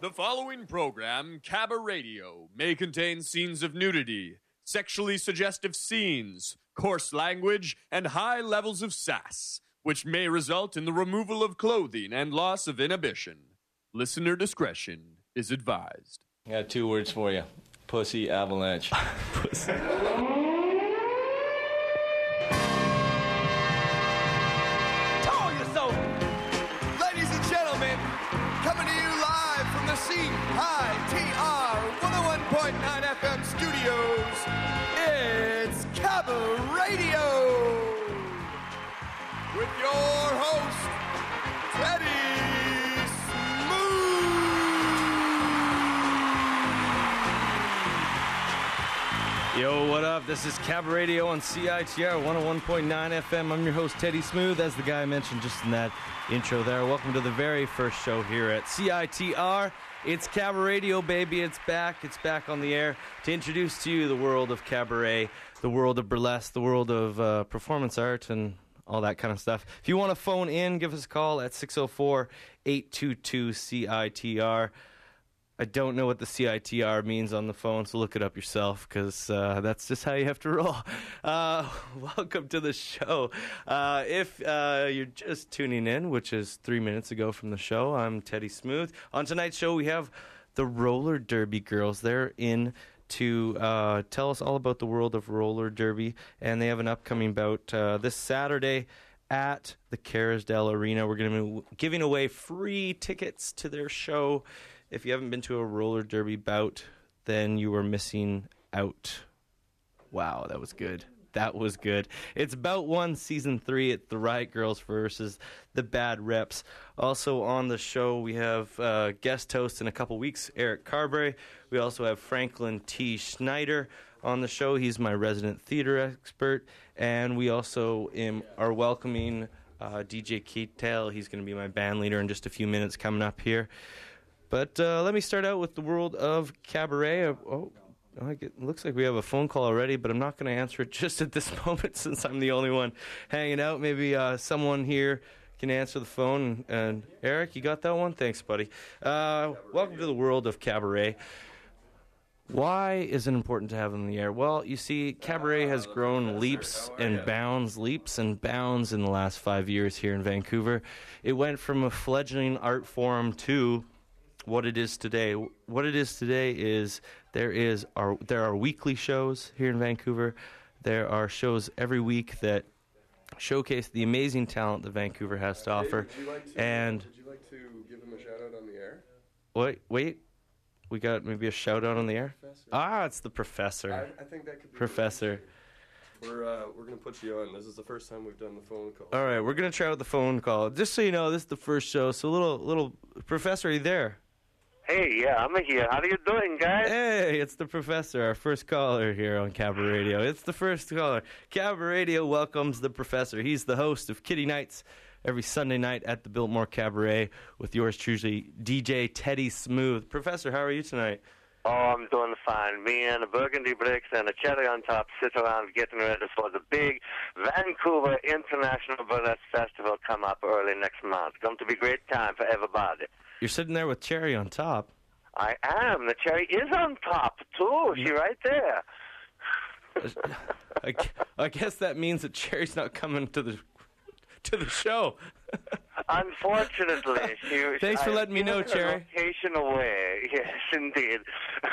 The following program, Cabba Radio, may contain scenes of nudity, sexually suggestive scenes, coarse language, and high levels of sass, which may result in the removal of clothing and loss of inhibition. Listener discretion is advised. I got 2 words for you. Pussy avalanche. Pussy. Told you so! Ladies and gentlemen, coming to you live from the CITR 101.9 FM studios, it's Cabba Radio! With your host, Teddy Smooth! Yo, what up? This is Cabba Radio on CITR 101.9 FM. I'm your host, Teddy Smooth, as the guy mentioned just in that intro there. Welcome to the very first show here at CITR. It's Cabba Radio, baby. It's back. It's back on the air to introduce to you the world of cabaret, the world of burlesque, the world of performance art, and all that kind of stuff. If you want to phone in, give us a call at 604-822-CITR. I don't know what the CITR means on the phone, so look it up yourself, because that's just how you have to roll. Welcome to the show. If you're just tuning in, which is 3 minutes ago from the show, I'm Teddy Smooth. On tonight's show, we have the Roller Derby girls. They're in to tell us all about the world of roller derby, and they have an upcoming bout this Saturday at the Kerrisdale Arena. We're going to be giving away free tickets to their show. If you haven't been to a roller derby bout, then you are missing out. Wow, that was good. That was good. It's Bout 1, Season 3. It's the Riot Girls versus the Bad Reps. Also on the show, we have guest host in a couple weeks, Eric Carberry. We also have Franklin T. Schneider on the show. He's my resident theater expert. And we also are welcoming DJ Keatel. He's going to be my band leader in just a few minutes coming up here. But let me start out with the world of cabaret. It looks like we have a phone call already, but I'm not going to answer it just at this moment since I'm the only one hanging out. Maybe someone here can answer the phone. And Eric, you got that one? Thanks, buddy. Welcome to the world of cabaret. Why is it important to have them in the air? Well, you see, cabaret has grown leaps and bounds in the last 5 years here in Vancouver. It went from a fledgling art form to what it is today. What it is today is there are weekly shows here in Vancouver. There are shows every week that showcase the amazing talent that Vancouver has to offer. Would you like to give him a shout out on the air? Wait. We got maybe a shout out on the air? Professor. It's the professor. I think that could be Professor. We're going to put you on. This is the first time we've done the phone call. All right, we're going to try out the phone call. Just so you know, this is the first show. So little Professor, are you there? Hey, yeah, I'm here. How are you doing, guys? Hey, it's the professor, our first caller here on Cabba Radio. It's the first caller. Cabba Radio welcomes the professor. He's the host of Kitty Nights every Sunday night at the Biltmore Cabaret with yours truly, DJ Teddy Smooth. Professor, how are you tonight? Oh, I'm doing fine. Me and a Burgundy Bricks and a cherry on top sit around getting ready for the big Vancouver International Burlesque Festival come up early next month. Going to be a great time for everybody. You're sitting there with cherry on top. I am. The cherry is on top, too. She's right there. I guess that means that Cherry's not coming to the show. Unfortunately. Thanks for letting me know, Cherry. Location away. Yes, indeed.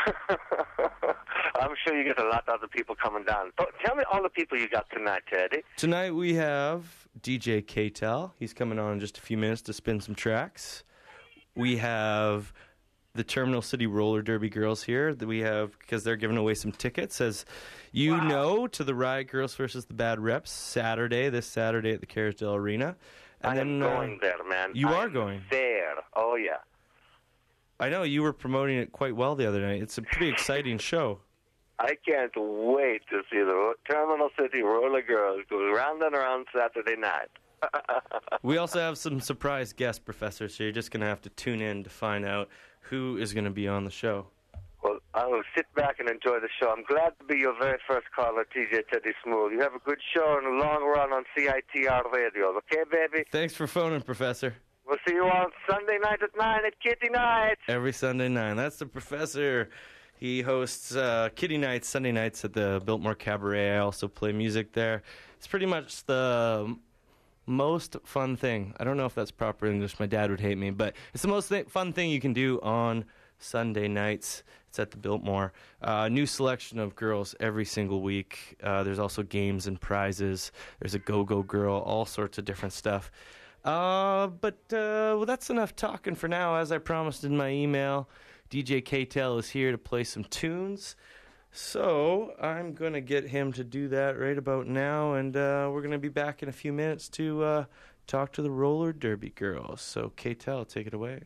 I'm sure you get a lot of other people coming down. But tell me all the people you got tonight, Teddy. Tonight we have DJ Keatel. He's coming on in just a few minutes to spin some tracks. We have the Terminal City Roller Derby girls here that we have because they're giving away some tickets, as you know, to the Riot Girls versus the Bad Reps this Saturday at the Kerrisdale Arena. And I'm going there, man. You are going there. Oh, yeah. I know you were promoting it quite well the other night. It's a pretty exciting show. I can't wait to see the Terminal City Roller Girls go round and around Saturday night. We also have some surprise guest professors, so you're just going to have to tune in to find out who is going to be on the show. Well, I will sit back and enjoy the show. I'm glad to be your very first caller, TJ Teddy Smooth. You have a good show and a long run on CITR Radio. Okay, baby? Thanks for phoning, Professor. We'll see you on Sunday night at 9 at Kitty Night. Every Sunday night. That's the professor. He hosts Kitty Nights, Sunday nights at the Biltmore Cabaret. I also play music there. It's pretty much the most fun thing. I don't know if that's proper English. My dad would hate me, but it's the most fun thing you can do on Sunday nights. It's at the Biltmore. New selection of girls every single week. There's also games and prizes. There's a go-go girl, all sorts of different stuff. But that's enough talking for now. As I promised in my email, DJ K-Tel is here to play some tunes. So I'm going to get him to do that right about now, and we're going to be back in a few minutes to talk to the roller derby girls. So K-Tel, take it away.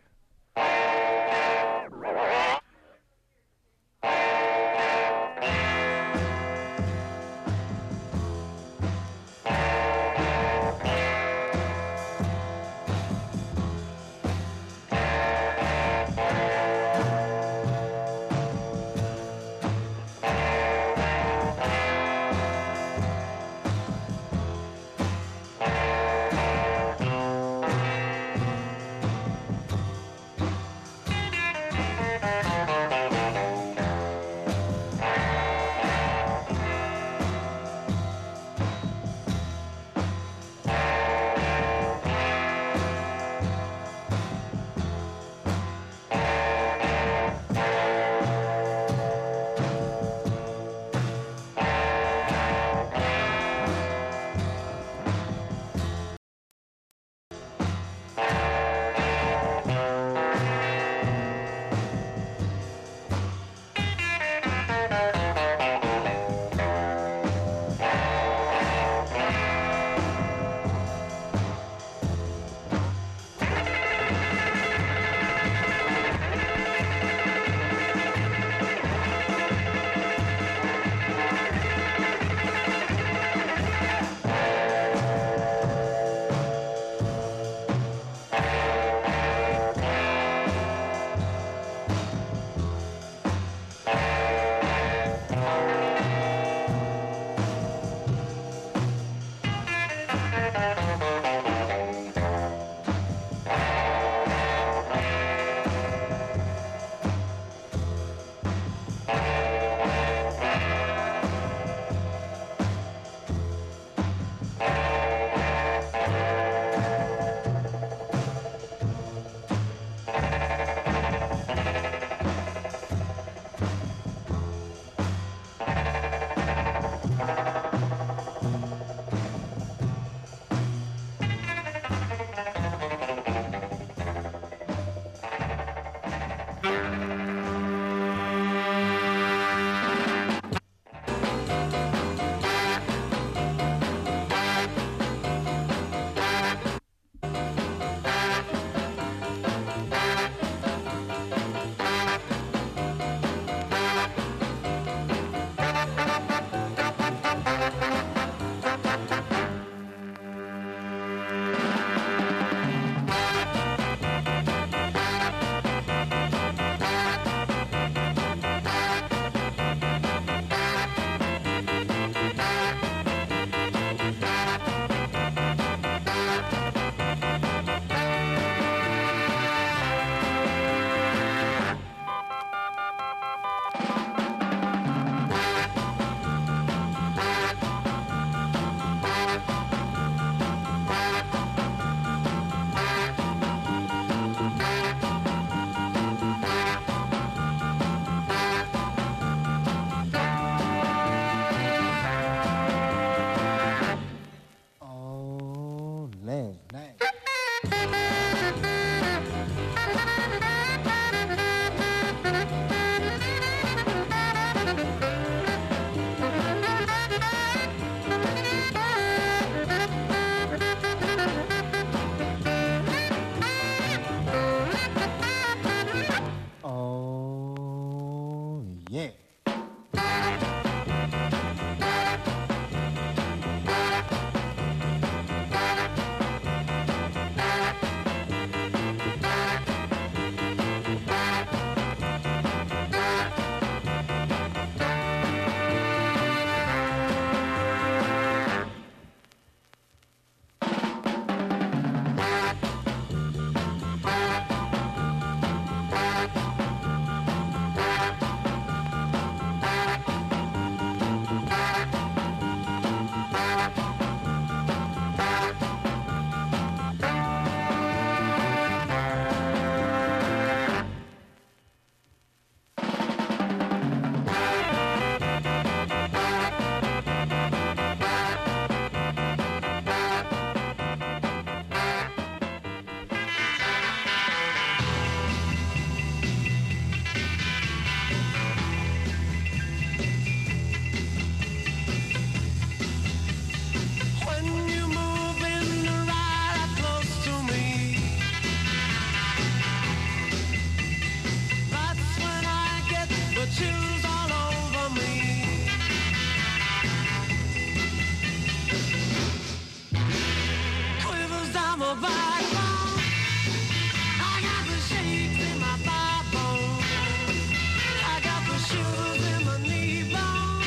my backbone. I got the shakes in my thigh bone. I got the shivers in my knee bone.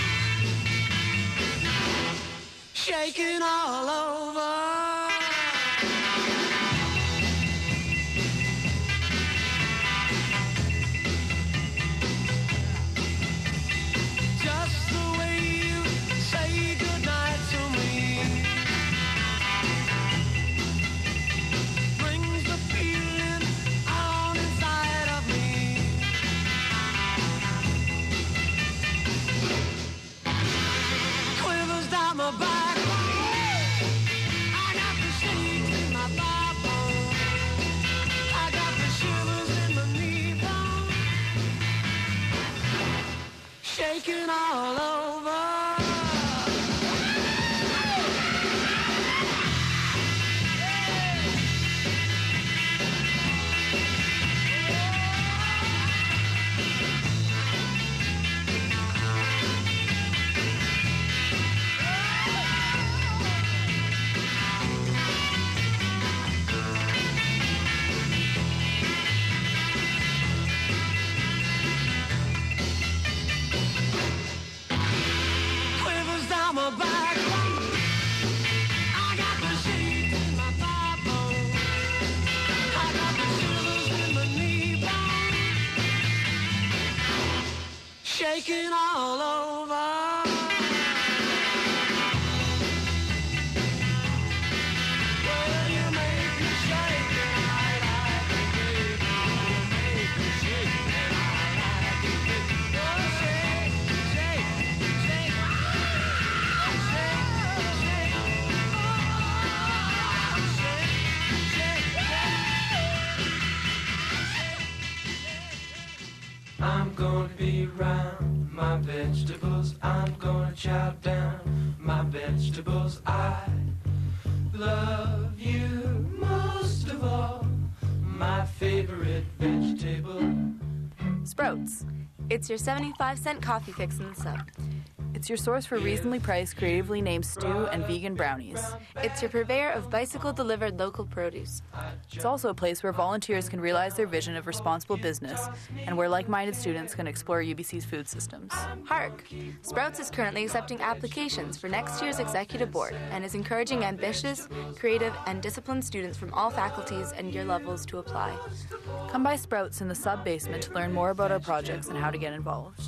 Shaking all over. Just the way you say goodnight to me brings the feeling on inside of me. Quivers down my back. I got the shakes in my thigh bone. I got the shivers in my knee bone. Shaking all over. Quivers down my back. I got the shakes in my thigh bone. I got the shivers in my knee bone. Shaking all over. Well, you make me shake and I like it, baby. You make me shake and I like it, baby. Oh, shake, shake, shake, I'm gonna be around my vegetables. I'm gonna chow down my vegetables. I love you most of all, my favorite vegetable. Sprouts. It's your 75-cent coffee fix in the sub. It's your source for reasonably priced, creatively named stew and vegan brownies. It's your purveyor of bicycle-delivered local produce. It's also a place where volunteers can realize their vision of responsible business and where like-minded students can explore UBC's food systems. Hark! Sprouts is currently accepting applications for next year's executive board and is encouraging ambitious, creative, and disciplined students from all faculties and year levels to apply. Come by Sprouts in the sub-basement to learn more about our projects and how to get involved.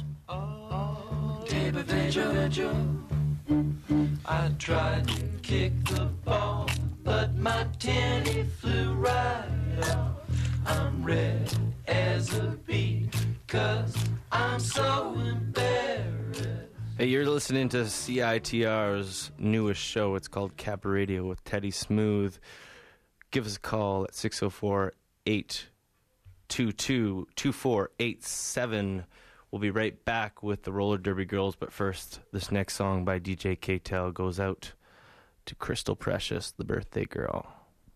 I tried to kick the ball, but my tenny flew right off. I'm red as a beet, 'cause I'm so embarrassed. Hey, you're listening to CITR's newest show. It's called Cabaret Radio with Teddy Smooth. Give us a call at 604-822-2487. We'll be right back with the Roller Derby Girls, but first, this next song by DJ K-Tel goes out to Crystal Precious, the birthday girl.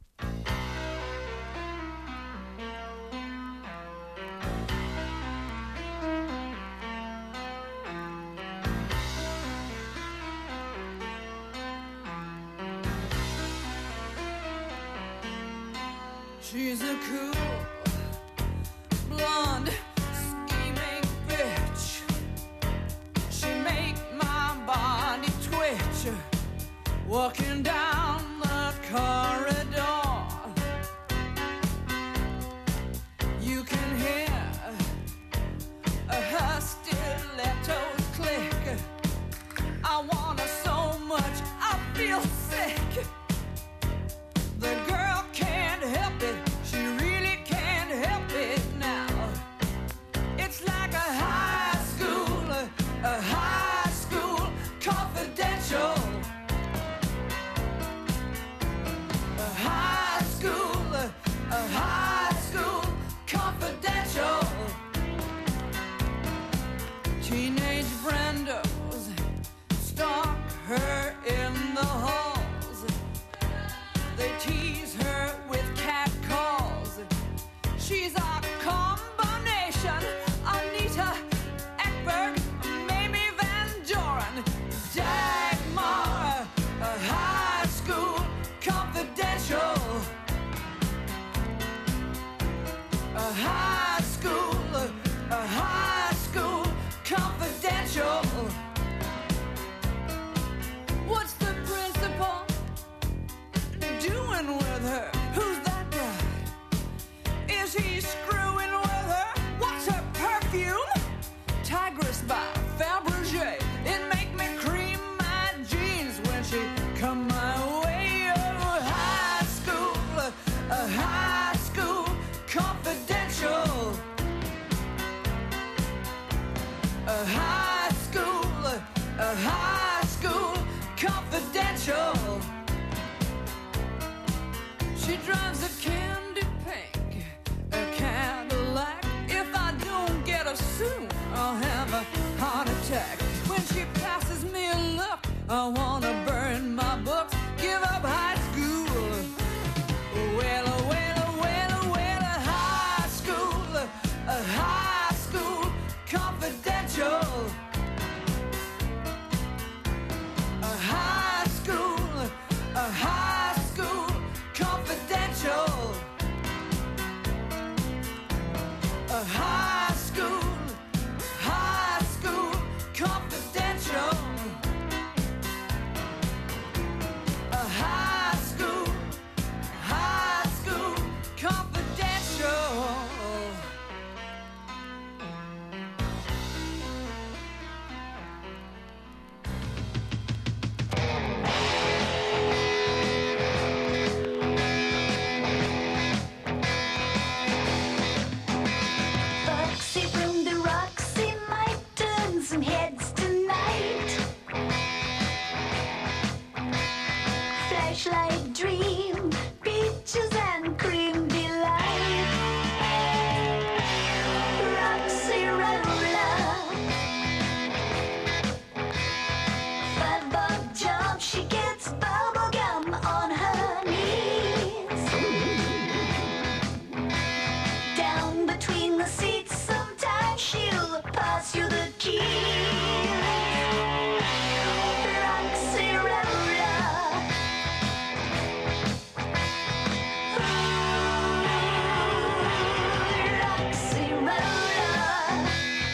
She's a cool, blonde, scheming bitch. She make my body twitch. Walking down the corridor, you can hear her stilettos click. I want her so much, I feel sick. The girl can't help it, she really can't help it now. It's like a high school confidential. high school confidential. What's the principal doing with her? Who's that guy? Is he screwing with her? What's her perfume? Tigress by Fabergé. It make me cream my jeans when she come my way. Oh, high school confidential. High school confidential. She drives a candy pink, a Cadillac. If I don't get her soon, I'll have a heart attack. When she passes me a look, I wanna burn my books, give up high school. Well, high school confidential. High school confidential. High school confidential. High school confidential. Foxy from the Roxy might turn some heads tonight. Flashlight dream, peaches and cream delight. Roxy roller, $5 job, she gets bubble gum on her knees. Down between the seats, sometimes she'll pass you the keys. Roxy roller, Roxy roller.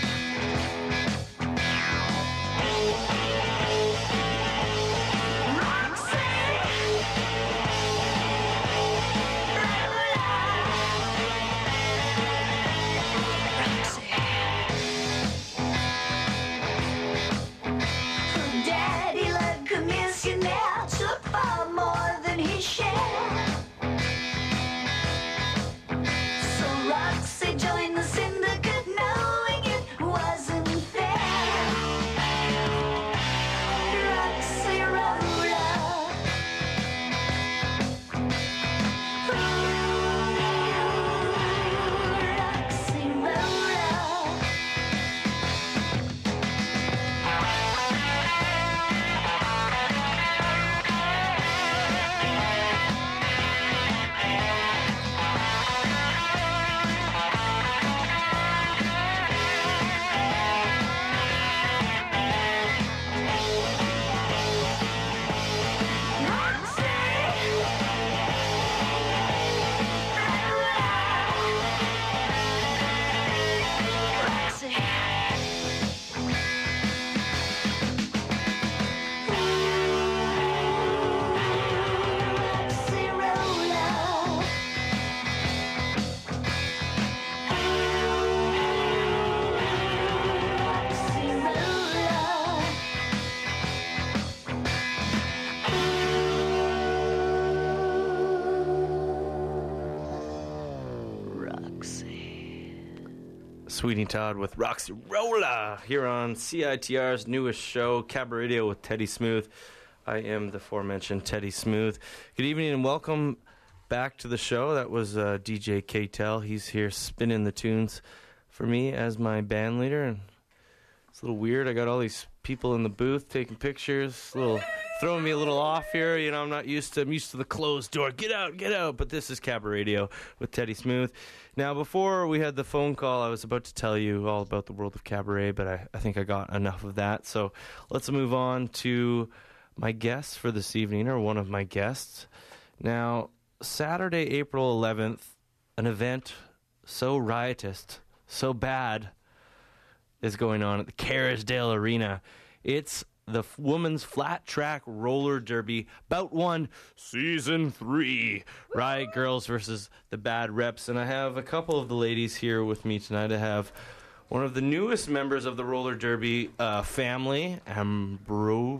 Daddy like commissionaire took far more than his share. So Roxy joined the syndicate knowing it wasn't fair. Roxy roller, Roxy roller. Sweeney Todd with Roxy Rolla here on CITR's newest show, Cabaret Radio with Teddy Smooth. I am the aforementioned Teddy Smooth. Good evening and welcome back to the show. That was DJ K-Tel. He's here spinning the tunes for me as my band leader. And it's a little weird. I got all these people in the booth taking pictures, throwing me a little off here. You know, I'm used to the closed door. Get out. But this is Cabaret Radio with Teddy Smooth. Now, before we had the phone call, I was about to tell you all about the world of cabaret, but I think I got enough of that. So let's move on to my guests for this evening, or one of my guests. Now, Saturday, April 11th, an event so riotous, so bad is going on at the Kerrisdale Arena. It's the women's flat track roller derby, Bout 1, Season 3. Riot Girls versus the Bad Reps. And I have a couple of the ladies here with me tonight. I have one of the newest members of the roller derby family, Ambrosia.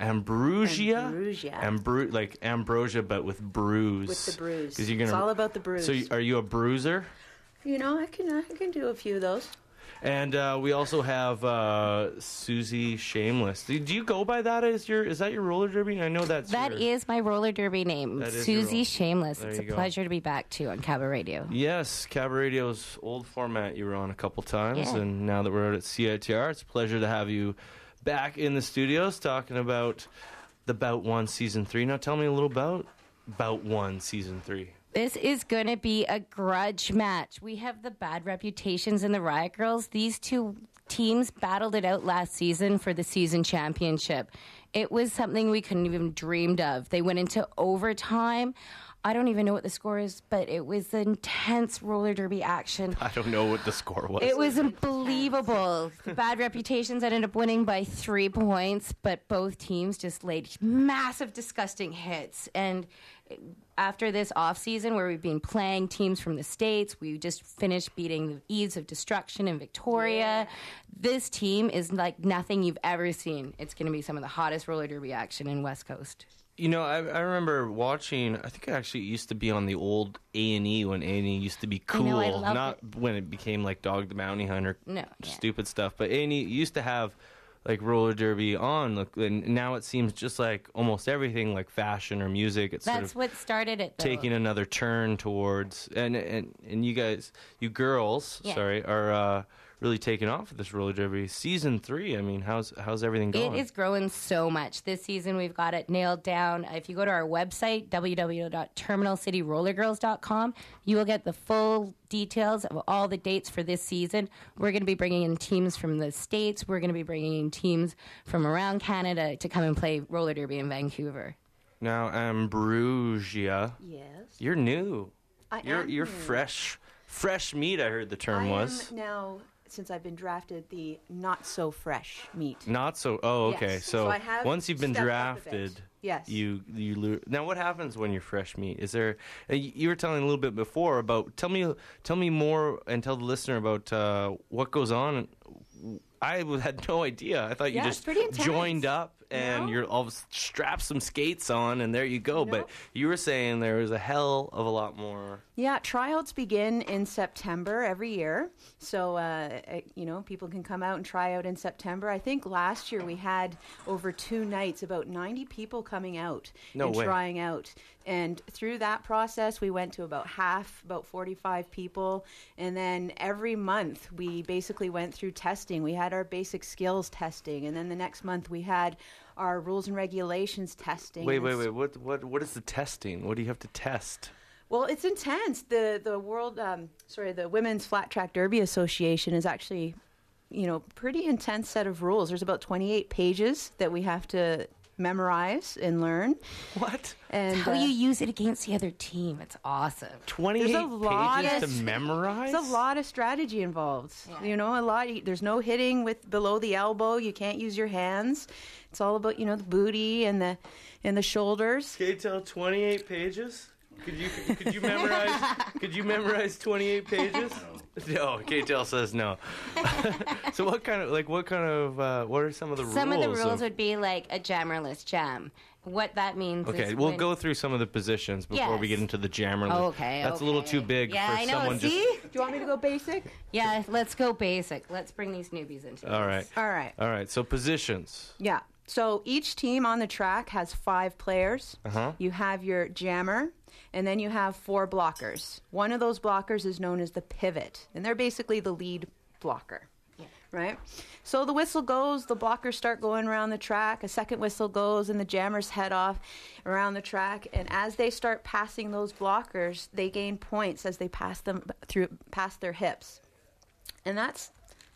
Like ambrosia, but with bruise. With the bruise. 'Cause you're gonna, it's all about the bruise. So are you a bruiser? You know, I can do a few of those. And we also have Susie Shameless. Do you go by that as is that your roller derby? I know that is my roller derby name, Susie Shameless. There It's a you go. pleasure to be back too on Cabaret Radio. Yes, Cabaret Radio's old format you were on a couple times, Yeah. and now that we're out at CITR, it's a pleasure to have you back in the studios talking about the Bout 1 Season 3. Now tell me a little about Bout 1 Season 3. This is going to be a grudge match. We have the Bad Reputations and the Riot Girls. These two teams battled it out last season for the season championship. It was something we couldn't even dreamed of. They went into overtime. I don't even know what the score is, but it was intense roller derby action. I don't know what the score was. It was unbelievable. The Bad Reputations ended up winning by 3 points, but both teams just laid massive, disgusting hits. And after this off season where we've been playing teams from the States, we just finished beating the Eves of Destruction in Victoria. Yeah. This team is like nothing you've ever seen. It's going to be some of the hottest roller derby action in West Coast. You know, I remember watching, I think I actually used to be on the old A&E when A&E used to be cool. I loved Not it. when it became like Dog the Bounty Hunter, No, yeah. stupid stuff. But A&E used to have like roller derby on, and now it seems just like almost everything like fashion or music. It's That's sort of what started it, though. taking another turn towards, and you guys, you girls, Yeah. sorry, are really taking off with this roller derby. Season 3, I mean, how's everything going? It is growing so much. This season, we've got it nailed down. If you go to our website, www.terminalcityrollergirls.com, you will get the full details of all the dates for this season. We're going to be bringing in teams from the States. We're going to be bringing in teams from around Canada to come and play roller derby in Vancouver. Now, Ambrosia. Yes. You're new. You're new. fresh meat, I heard the term was. am now, since I've been drafted, the not so fresh meat. Not so. Oh, okay. Yes. So I have once you've been stepped up a bit. drafted, Yes. you lose. Now, what happens when you're fresh meat? Is there? You were telling a little bit before about. Tell me more, and tell the listener about what goes on. I had no idea. I thought you Yeah, just it's pretty intense. joined up and No. you're all strap some skates on and there you go. No. But you were saying there was a hell of a lot more. Yeah, tryouts begin in September every year. So, people can come out and try out in September. I think last year we had over 2 nights, about 90 people coming out No and way. trying out. And through that process, we went to about 45 people. And then every month, we basically went through testing. We had our basic skills testing. And then the next month, we had our rules and regulations testing. Wait. And What is the testing? What do you have to test? Well, it's intense. The Women's Flat Track Derby Association is actually, pretty intense set of rules. There's about 28 pages that we have to memorize and learn. What? And How you use it against the other team. It's awesome. 28 there's a lot pages of, to memorize? There's a lot of strategy involved. Yeah. There's no hitting with below the elbow. You can't use your hands. It's all about, the booty and the shoulders. K-Tel, 28 pages? Could you memorize 28 pages? No, K-Tel says no. So what are some of the rules? Some of the rules would be like a jammerless jam. What that means Okay, is we'll when- go through some of the positions before we Yes. get into the jammer. Okay, That's a little okay. too big Yeah, for I know. someone See? just... Do you want me to go basic? Yeah, let's go basic. Let's bring these newbies into All this. right. All right, so positions. Yeah. So each team on the track has 5 players. Uh-huh. You have your jammer, and then you have 4 blockers. One of those blockers is known as the pivot, and they're basically the lead blocker. Right? So the whistle goes, the blockers start going around the track, a second whistle goes, and the jammers head off around the track. And as they start passing those blockers, they gain points as they pass them past their hips. And that's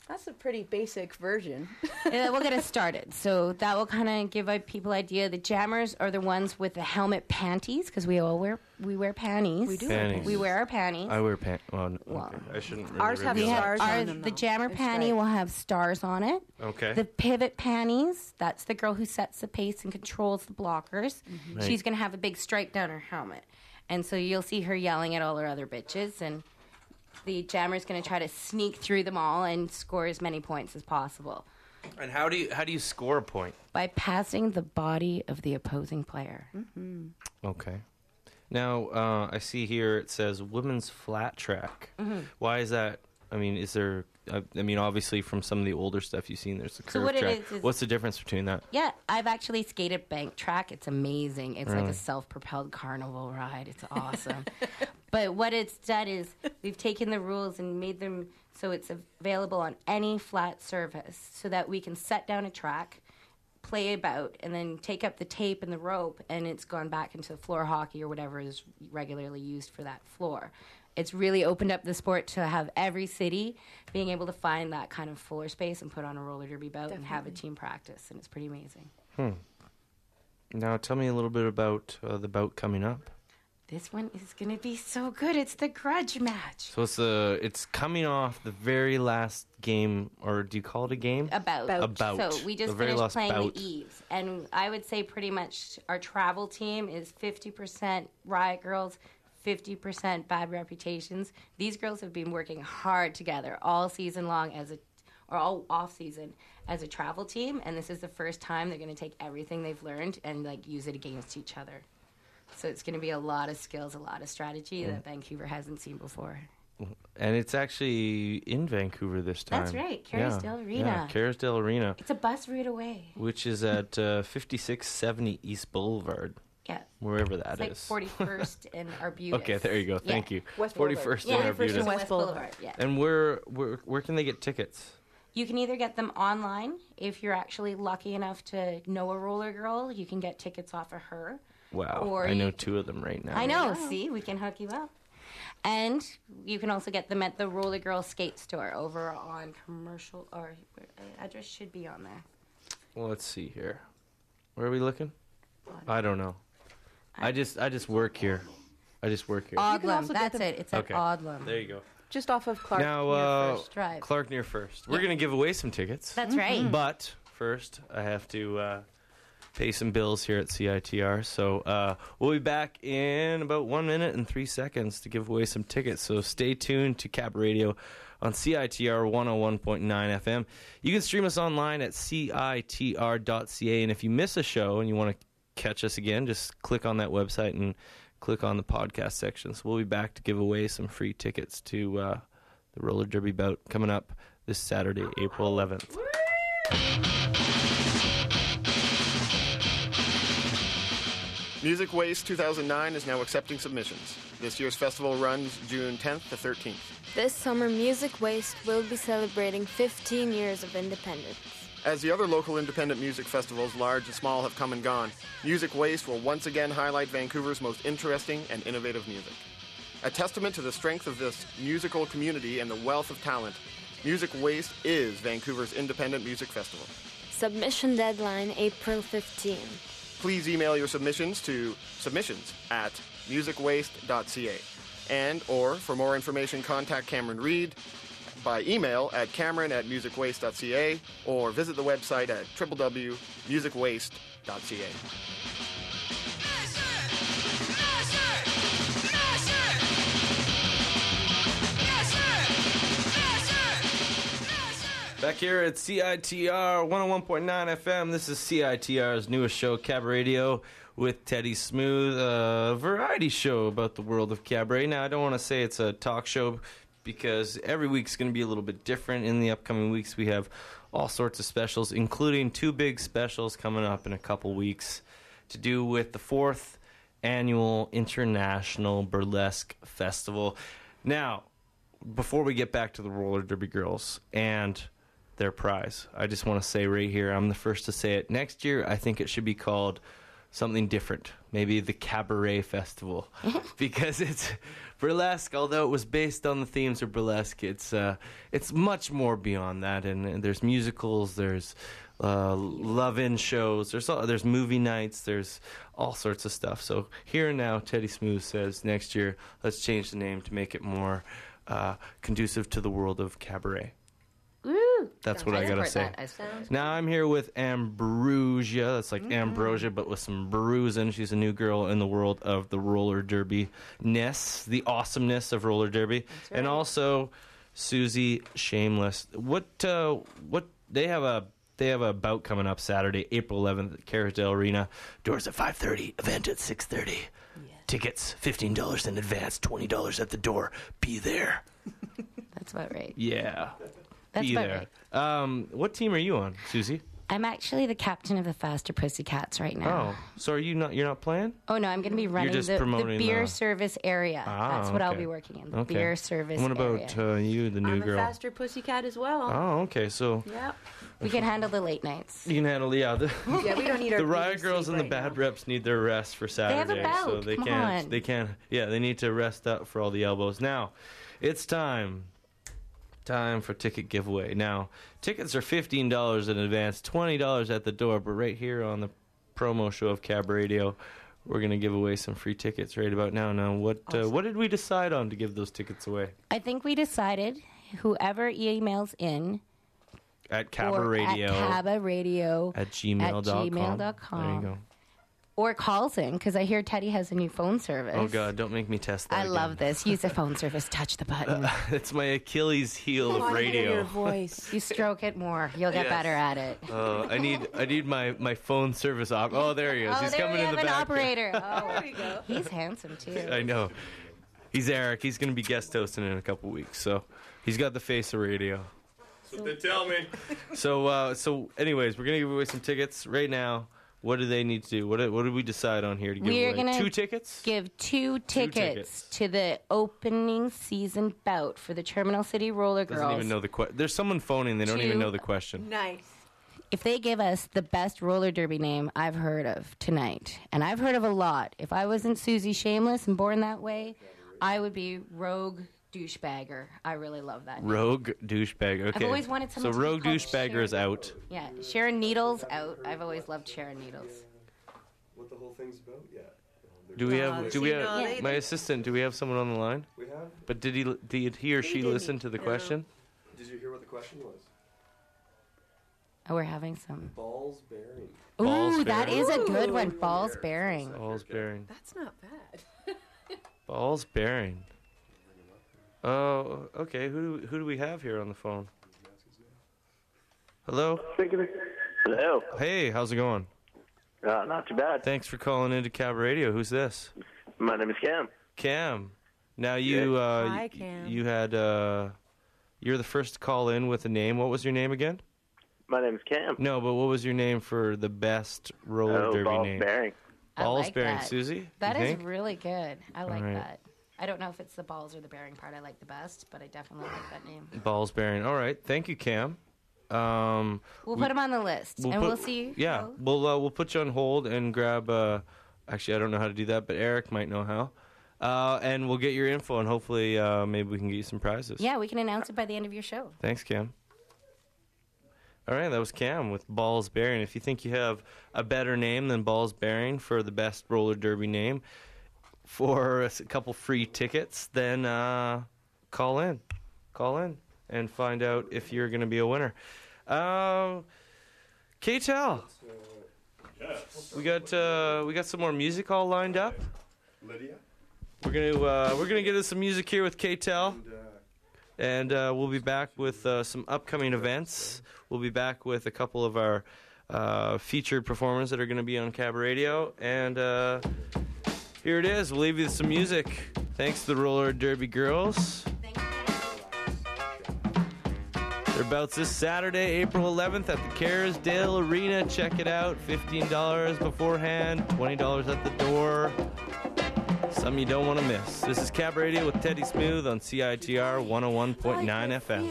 That's a pretty basic version. We'll get it started. So that will kind of give people idea. The jammers are the ones with the helmet panties, because we wear panties. We do Panties. We wear our panties. I wear pants. Well, okay. I shouldn't really Ours have reveal that. stars on them, The though. jammer They're panty striped. will have stars on it. Okay. The pivot panties, that's the girl who sets the pace and controls the blockers. Right. She's going to have a big stripe down her helmet. And so you'll see her yelling at all her other bitches, and the jammer's going to try to sneak through them all and score as many points as possible And how do you score a point? by passing the body of the opposing player. Okay. Now, I see here it says women's flat track. Mhm. Why is that? I mean, is there... I mean, obviously, from some of the older stuff you've seen, there's the curve So what it track. is What's the difference between that? Yeah, I've actually skated bank track. It's amazing. It's like Really? a self-propelled carnival ride. It's awesome. But what it's done is we've taken the rules and made them so it's available on any flat surface so that we can set down a track, play about, and then take up the tape and the rope, and it's gone back into floor hockey or whatever is regularly used for that floor. It's really opened up the sport to have every city being able to find that kind of floor space and put on a roller derby bout and have a team practice, and it's pretty amazing. Now, tell me a little bit about the bout coming up. This one is going to be so good. It's the grudge match. So it's coming off the very last game, or do you call it a game? A bout. A bout. So we just The very finished last playing bout. the Eves. And I would say pretty much our travel team is 50% Riot Girls, 50% Bad Reputations. These girls have been working hard together all season long or all off season as a travel team. And this is the first time they're going to take everything they've learned and like use it against each other. So it's going to be a lot of skills, a lot of strategy that Vancouver hasn't seen before. And it's actually in Vancouver this time. That's right, Kerrisdale Arena. Yeah, Kerrisdale Arena, It's a bus route away. which is at 5670 East Boulevard. Yeah. Wherever that It's like is. 41st and Arbutus. Okay, there you go. Yeah. Thank you. West 41st Yeah, and 41st Arbutus. and West Boulevard. Yeah. And where can they get tickets? You can either get them online if you're actually lucky enough to know a roller girl. You can get tickets off of her. Wow, Or I know you- two of them right now. I know. See, we can hook you up. And you can also get them at the Roller Girl Skate Store over on Commercial, or address should be on there. Well, let's see here. Where are we looking? I don't know. I just work here. I just work here. Odlum, also get that's them- it. It's at Okay. Odlum. There you go. Just off of Clark. Now, near First Drive. Clark near First. We're going to give away some tickets. That's right. But first, I have to pay some bills here at CITR. So we'll be back in about 1 minute and 3 seconds to give away some tickets. So stay tuned to Cap Radio on CITR 101.9 FM. You can stream us online at CITR.ca. And if you miss a show and you want to catch us again, just click on that website and click on the podcast section. So we'll be back to give away some free tickets to the roller derby bout coming up this Saturday, April 11th. Music Waste 2009 is now accepting submissions. This year's festival runs June 10th to 13th. This summer, Music Waste will be celebrating 15 years of independence. As the other local independent music festivals, large and small, have come and gone, Music Waste will once again highlight Vancouver's most interesting and innovative music. A testament to the strength of this musical community and the wealth of talent, Music Waste is Vancouver's independent music festival. Submission deadline April 15. Please email your submissions to submissions@musicwaste.ca. And, or, for more information, contact Cameron Reed by email at cameron@musicwaste.ca or visit the website at www.musicwaste.ca. Back here at CITR 101.9 FM, this is CITR's newest show, Cab Radio, with Teddy Smooth, a variety show about the world of cabaret. Now, I don't want to say it's a talk show because every week's going to be a little bit different. In the upcoming weeks, we have all sorts of specials, including two big specials coming up in a couple weeks to do with the 4th Annual International Burlesque Festival. Now, before we get back to the Roller Derby Girls and their prize, I just want to say right here, I'm the first to say it. Next year, I think it should be called something different. Maybe the Cabaret Festival, because it's burlesque. Although it was based on the themes of burlesque, it's much more beyond that. And there's musicals, there's love-in shows, there's movie nights, there's all sorts of stuff. So here and now, Teddy Smooth says next year, let's change the name to make it more conducive to the world of cabaret. Woo! That's what I gotta say. Now I'm here with Ambrosia. That's like Ambrosia, but with some bruising. She's a new girl in the world of the roller derby-ness, the awesomeness of roller derby, and also Susie Shameless. What they have a bout coming up Saturday, April 11th at Carousdale Arena. Doors at 5:30. Event at 6:30. Yeah. Tickets $15 in advance, $20 at the door. Be there. That's about right. Yeah. That's Be about there. right. What team are you on, Susie? I'm actually the captain of the Faster Pussycats right now. Oh, so you're not playing? Oh, no, I'm going to be running just the promoting beer the- service area. That's what I'll be working in, the Okay. beer service What about area. you, the new I'm girl? a faster pussycat as well. Oh, okay. So Yep. We can handle the late nights. you can handle Yeah, we don't need our the beauty riot girls sleep and the right bad now. reps need their rest for Saturday, bout. so they Come can't. on. They can't. Yeah, they need to rest up for all the elbows. Now, it's time for ticket giveaway. Now, tickets are $15 in advance, $20 at the door. But right here on the promo show of Cab Radio, we're gonna give away some free tickets right about now. Now, what did we decide on to give those tickets away? I think we decided whoever emails in At Cabba or Radio. at cabaradio At gmail.com. gmail.com. There you go. or calls in, because I hear Teddy has a new phone service. Oh, God, don't make me test that I again. love this. Use the phone service. Touch the button. It's my Achilles heel of radio. voice. You stroke it more. You'll get Yes. better at it. I need my phone service op. Oh, there he is. Oh, He's there coming we in the have an back. operator. Oh, there we go. He's handsome, too. I know. He's Eric. He's going to be guest hosting in a couple weeks. So he's got the face of radio. That's what they tell me. So anyways, we're going to give away some tickets right now. What do they need to do? What did we decide on here to give We're away? going to 2 tickets? give 2 tickets to the opening season bout for the Terminal City Roller Girls. Doesn't even know the question. There's someone phoning. They don't even know the question. Nice. If they give us the best roller derby name I've heard of tonight, and I've heard of a lot. If I wasn't Susie Shameless and born that way, I would be Rogue Douchebagger. I really love that name. Rogue Douchebag. Okay. I've always wanted someone So to be Rogue called Douchebagger is out. Yeah, Sharon Needles out. I've always loved Sharon Needles. What the whole thing's about? Yeah. Do we have? they- My assistant? Do we have someone on the line? We have. But did he or she listen to the question? Did you hear what the question was? Oh, we're having some. Balls bearing. Balls Ooh, that bearing. is a good one. Balls bearing. Balls bearing. That's not bad. Balls bearing. Oh, okay. Who do we have here on the phone? Hello. Hello. Hey, how's it going? Not too bad. Thanks for calling into Cab Radio. Who's this? My name is Cam. Cam. Now you Hi, Cam. you had you're the first to call in with a name. What was your name again? My name is Cam. No, but what was your name for the best roller derby Balls name? bearing. I Balls like bearing, that. Susie. That you is think? really good. I like right. that. I don't know if it's the balls or the bearing part I like the best, but I definitely like that name. Balls bearing. All right. Thank you, Cam. We'll put them on the list, and we'll see. Yeah, how- we'll put you on hold and grab. Actually, I don't know how to do that, but Eric might know how. And we'll get your info, and hopefully, maybe we can get you some prizes. Yeah, we can announce it by the end of your show. Thanks, Cam. All right, that was Cam with Balls Bearing. If you think you have a better name than Balls Bearing for the best roller derby name for a couple free tickets, then call in. Call in and find out if you're going to be a winner. K-Tel, we got some more music all lined up. Lydia? We're gonna get us some music here with K-Tel. And we'll be back with some upcoming events. We'll be back with a couple of our featured performers that are going to be on Cab Radio. And here it is. We'll leave you with some music. Thanks to the Roller Derby Girls. Their bouts this Saturday, April 11th at the Carousdale Arena. Check it out. $15 beforehand, $20 at the door. Some you don't want to miss. This is Cab Radio with Teddy Smooth on CITR 101.9 FM.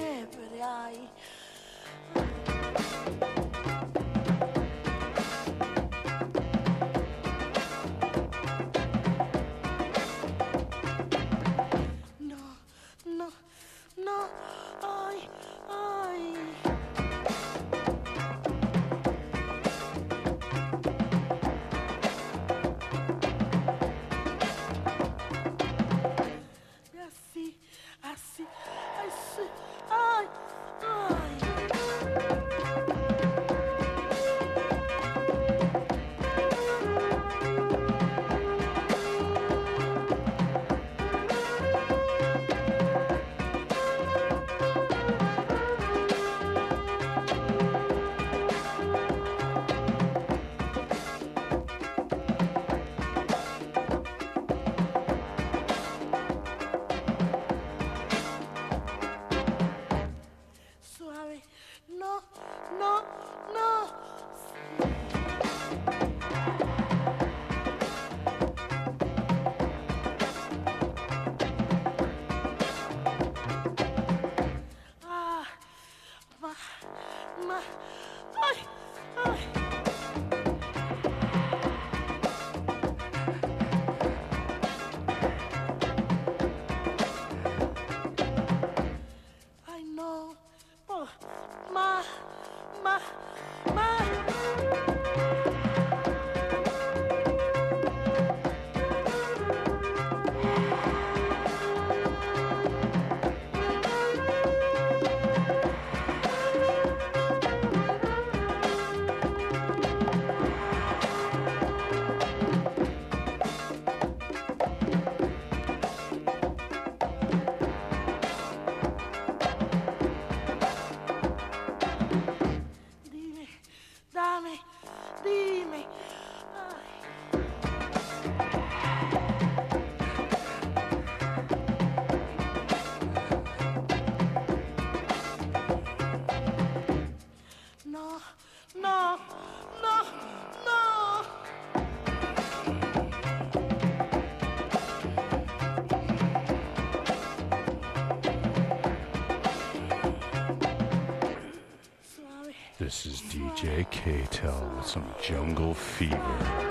This is DJ K-Tel with some Jungle Fever.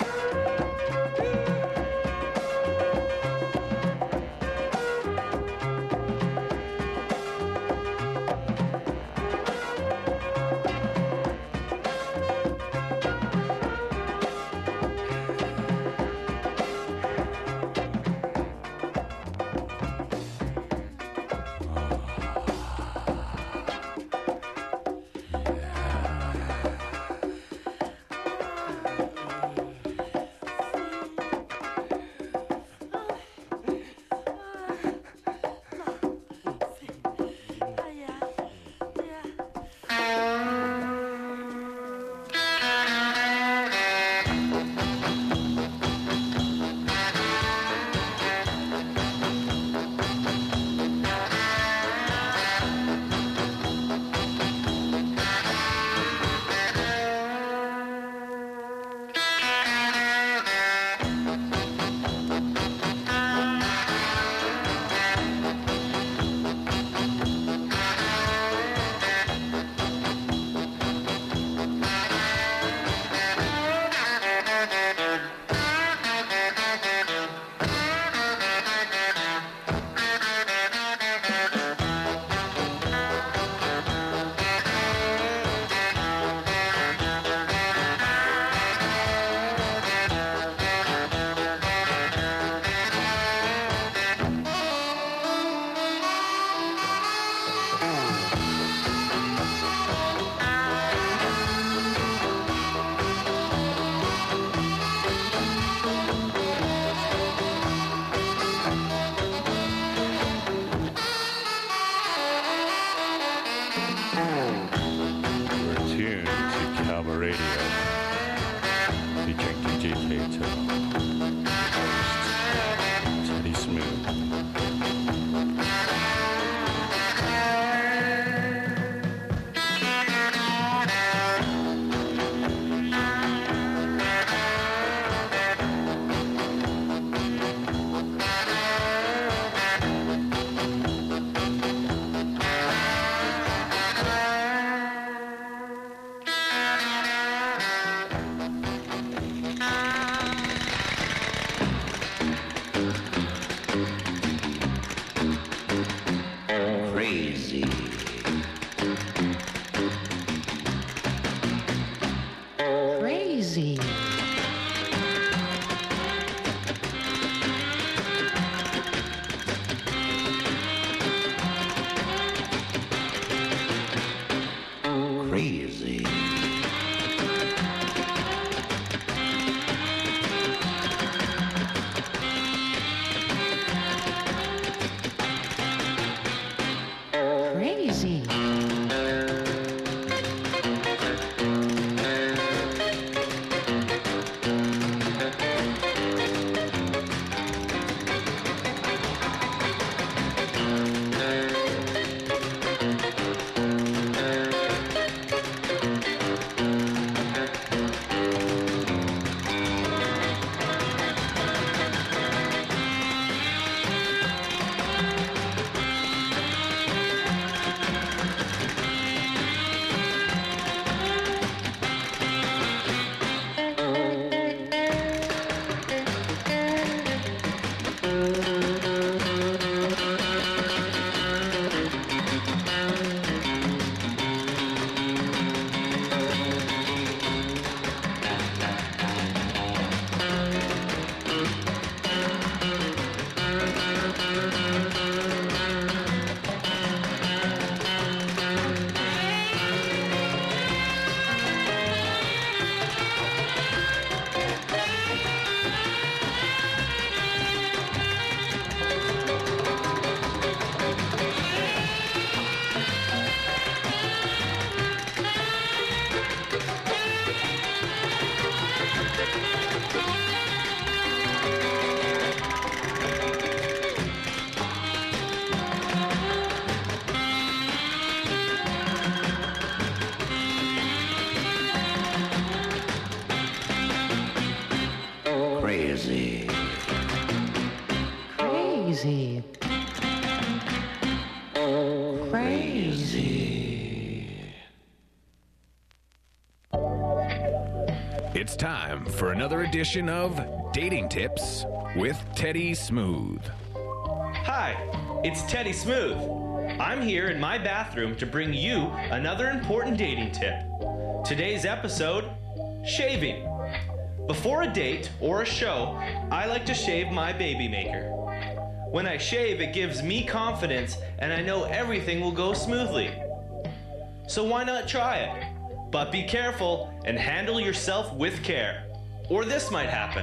time for another edition of Dating Tips with Teddy Smooth. Hi, it's Teddy Smooth. I'm here in my bathroom to bring you another important dating tip. Today's episode, shaving. Before a date or a show, I like to shave my baby maker. When I shave, it gives me confidence and I know everything will go smoothly. So why not try it? But be careful and handle yourself with care, or this might happen.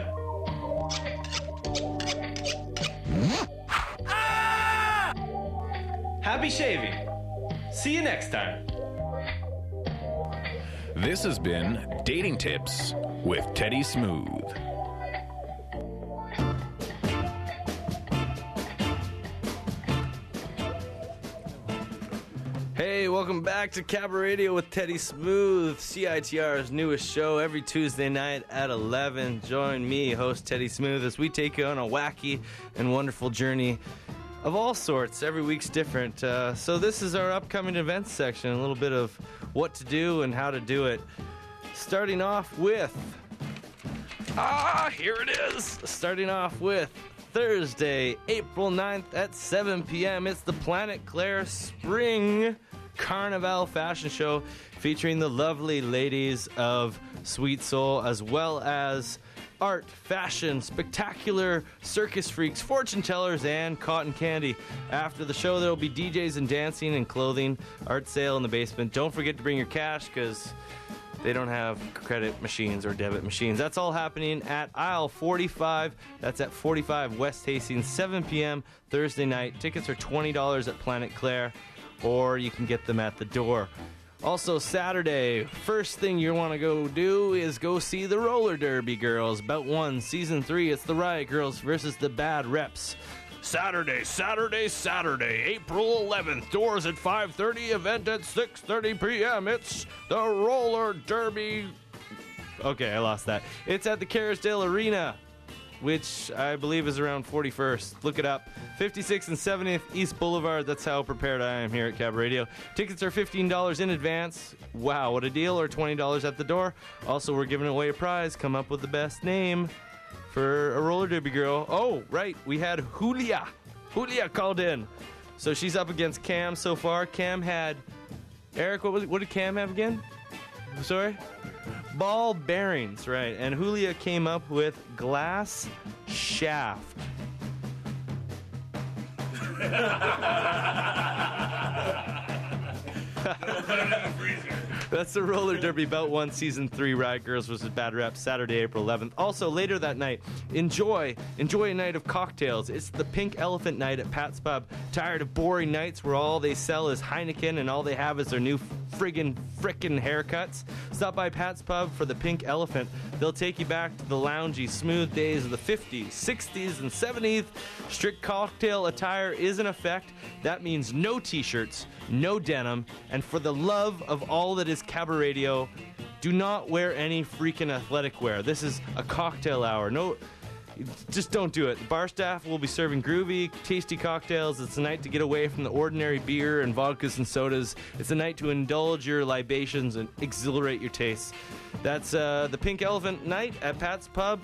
Happy shaving. See you next time. This has been Dating Tips with Teddy Smooth. Hey, welcome back to Cabaret Radio with Teddy Smooth, CITR's newest show every Tuesday night at 11. Join me, host Teddy Smooth, as we take you on a wacky and wonderful journey of all sorts. Every week's different. So this is our upcoming events section, a little bit of what to do and how to do it. Starting off with... here it is! Starting off with Thursday, April 9th at 7 p.m. It's the Planet Claire Spring Carnival Fashion Show featuring the lovely ladies of Sweet Soul, as well as art, fashion, spectacular circus freaks, fortune tellers, and cotton candy. After the show, there will be DJs and dancing and clothing, art sale in the basement. Don't forget to bring your cash because they don't have credit machines or debit machines. That's all happening at aisle 45. That's at 45 West Hastings, 7 p.m. Thursday night. Tickets are $20 at Planet Claire, or you can get them at the door. Also, Saturday, first thing you want to go do is go see the Roller Derby Girls. Bout 1, Season 3. It's the Riot Girls versus the Bad Reps. Saturday, April 11th. Doors at 5:30, event at 6:30 p.m. It's the Roller Derby. Okay, I lost that. It's at the Kerrisdale Arena, which I believe is around 41st. Look it up. 56th and 70th East Boulevard. That's how prepared I am here at Cabaret Radio. Tickets are $15 in advance. Wow, what a deal. Or $20 at the door. Also, we're giving away a prize. Come up with the best name for a roller derby girl. Oh, right. We had Julia. Julia called in. So she's up against Cam so far. Cam had... Eric, what did Cam have again? Sorry? Ball bearings, right. And Julia came up with glass shaft. That's the Roller Derby Bout 1 Season 3 Riot Girls vs. Bad Reps, Saturday, April 11th. Also, later that night, enjoy a night of cocktails. It's the Pink Elephant Night at Pat's Pub. Tired of boring nights where all they sell is Heineken and all they have is their new frickin' haircuts? Stop by Pat's Pub for the Pink Elephant. They'll take you back to the loungy, smooth days of the 50s, 60s, and 70s. Strict cocktail attire is in effect. That means no t-shirts, no denim, and for the love of all that is Cabaret Radio, do not wear any freaking athletic wear. This is a cocktail hour. No, just don't do it. The bar staff will be serving groovy, tasty cocktails. It's a night to get away from the ordinary beer and vodkas and sodas. It's a night to indulge your libations and exhilarate your tastes. That's the Pink Elephant Night at Pat's Pub,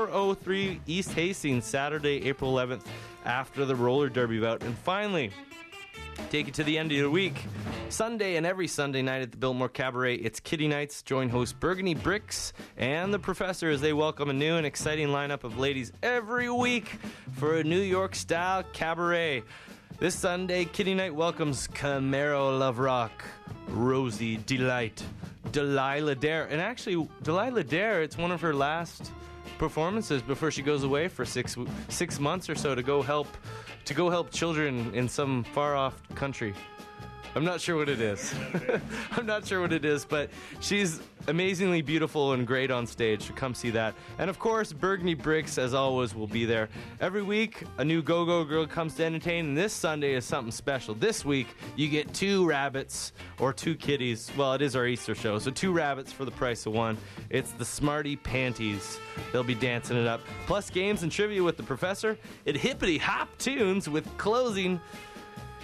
403 East Hastings, Saturday, April 11th, after the roller derby bout. And finally, take it to the end of the week. Sunday and every Sunday night at the Biltmore Cabaret, it's Kitty Nights. Join host Burgundy Bricks and the Professor as they welcome a new and exciting lineup of ladies every week for a New York-style cabaret. This Sunday, Kitty Night welcomes Camaro Loverock, Rosie Delight, Delilah Dare. And actually, Delilah Dare, it's one of her last performances before she goes away for six months or so to go help children in some far-off country. I'm not sure what it is. I'm not sure what it is, but she's amazingly beautiful and great on stage, so come see that. And of course, Burgundy Bricks, as always, will be there. Every week, a new go-go girl comes to entertain, and this Sunday is something special. This week, you get 2 rabbits or 2 kitties. Well, it is our Easter show, so 2 rabbits for the price of 1. It's the Smarty Panties. They'll be dancing it up. Plus games and trivia with the Professor. It hippity-hop tunes with closing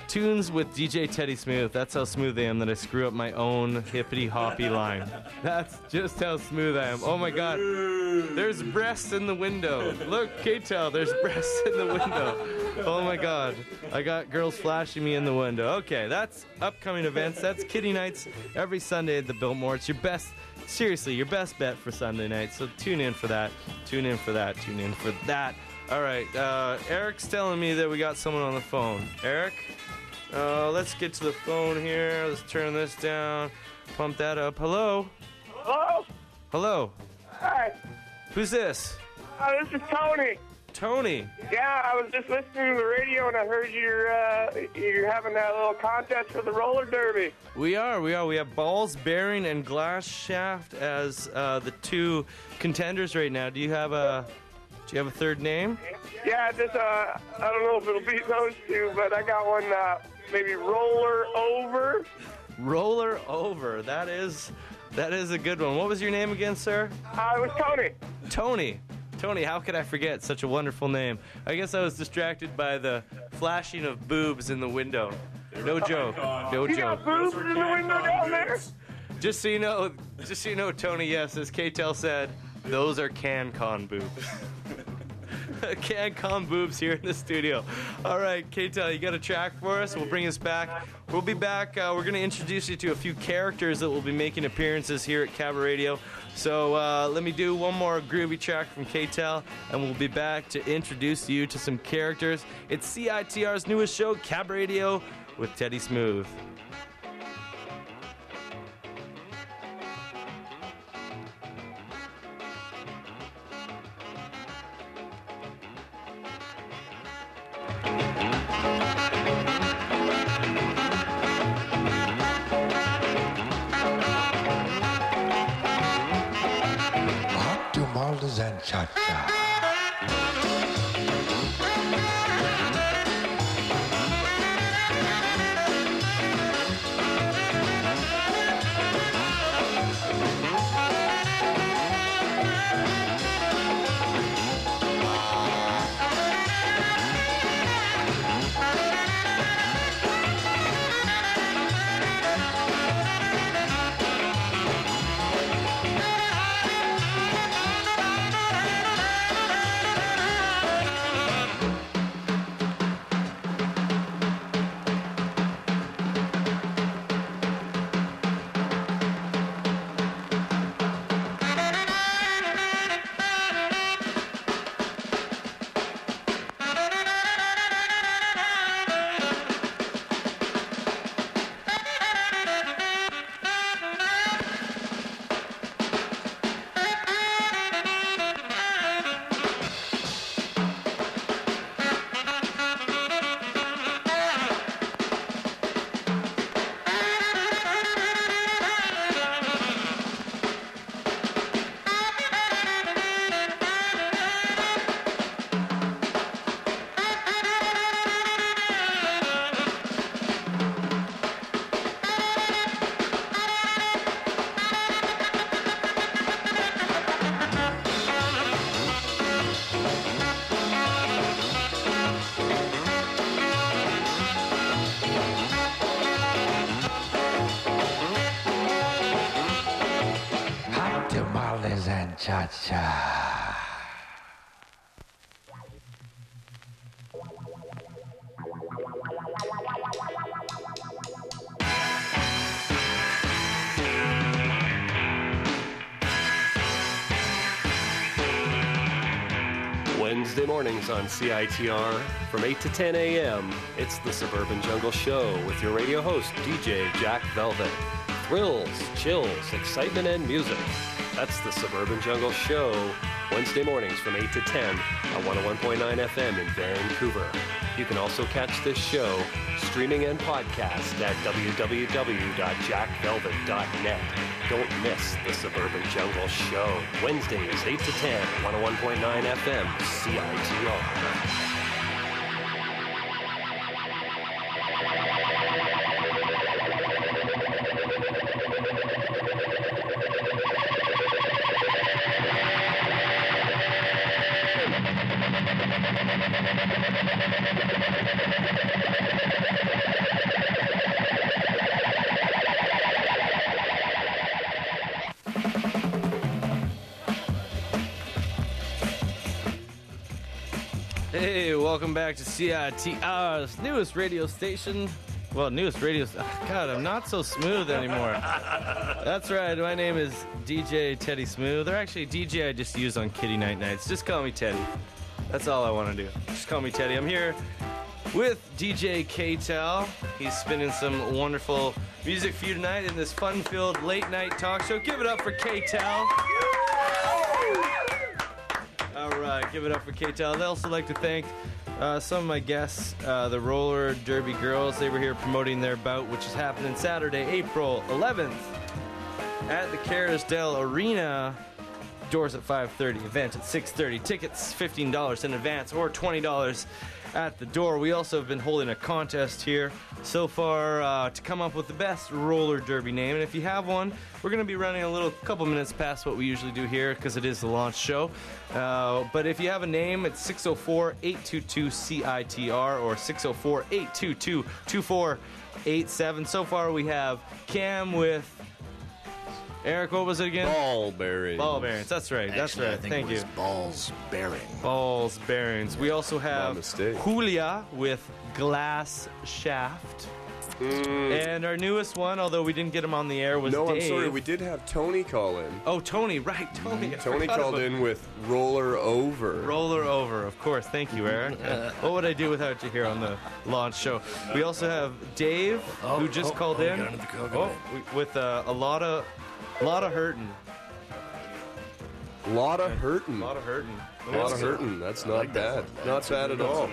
Tunes with DJ Teddy Smooth. That's how smooth I am that I screw up my own hippity-hoppy line. That's just how smooth I am. Oh my God. There's breasts in the window. Look, K-Tel, there's breasts in the window. Oh my God. I got girls flashing me in the window. Okay, that's upcoming events. That's Kitty Nights every Sunday at the Biltmore. It's your best, seriously, your best bet for Sunday night. So tune in for that. Tune in for that. Tune in for that. All right, Eric's telling me that we got someone on the phone. Eric? Let's get to the phone here. Let's turn this down. Pump that up. Hello? Hello? Hello? Hi. Who's this? This is Tony. Tony? Yeah, I was just listening to the radio and I heard you're having that little contest for the roller derby. We are. We have Balls, Bearing, and Glass Shaft as the two contenders right now. Do you have a third name? Yeah, just I don't know if it'll beat those two, but I got one maybe Roller Over. Roller Over. That is a good one. What was your name again, sir? It was Tony. Tony, how could I forget such a wonderful name? I guess I was distracted by the flashing of boobs in the window. No joke. No You joke. got boobs in the window down there? Just so you know, Tony, yes, as K-Tel said, those are CanCon boobs. CanCon boobs here in the studio. All right, K-Tel, you got a track for us? We'll bring us back. We'll be back. We're going to introduce you to a few characters that will be making appearances here at Cabaret Radio. So let me do one more groovy track from K-Tel, and we'll be back to introduce you to some characters. It's CITR's newest show, Cabaret Radio, with Teddy Smooth. Tamales and cha-cha. Hot tamales and cha-cha. Wednesday mornings on CITR from 8 to 10 a.m. It's the Suburban Jungle Show with your radio host, DJ Jack Velvet. Thrills, chills, excitement, and music. That's the Suburban Jungle Show, Wednesday mornings from 8 to 10 on 101.9 FM in Vancouver. You can also catch this show streaming and podcast at www.jackvelvet.net. Don't miss the Suburban Jungle Show, Wednesdays 8 to 10, 101.9 FM, CITR. welcome back to CITR's newest radio station. Well, newest radio... God, I'm not so smooth anymore. That's right, my name is DJ Teddy Smooth. Or actually, DJ I just use on Kitty Night Nights. Just call me Teddy. That's all I want to do. Just call me Teddy. I'm here with DJ K-Tel. He's spinning some wonderful music for you tonight in this fun-filled late-night talk show. Give it up for K-Tel. All right, give it up for K-Tel. I'd also like to thank some of my guests, the Roller Derby Girls. They were here promoting their bout, which is happening Saturday, April 11th at the Carisdale Arena. Doors at 5:30, event at 6:30. Tickets $15 in advance or $20 at the door. We also have been holding a contest here so far to come up with the best roller derby name. And if you have one, we're going to be running a couple minutes past what we usually do here because it is the launch show. But if you have a name, it's 604-822-CITR or 604-822-2487. So far we have Cam with... Eric, what was it again? Ball bearings. Ball bearings. That's right. Actually, that's I think right. Thank it was you. balls bearing. Balls bearings. We also have Julia with glass shaft. And our newest one, although we didn't get him on the air, was No, Dave. I'm sorry. We did have Tony call in. Oh, Tony, right. Tony. I Tony forgot called about- in with Roller Over. Roller Over, of course. Thank you, Eric. What would I do without you here on the launch show? We also have Dave, who just called in. got into the coconut. With a lot of hurting. Lot of hurting. A lot of hurting. That's not bad. Not bad at all.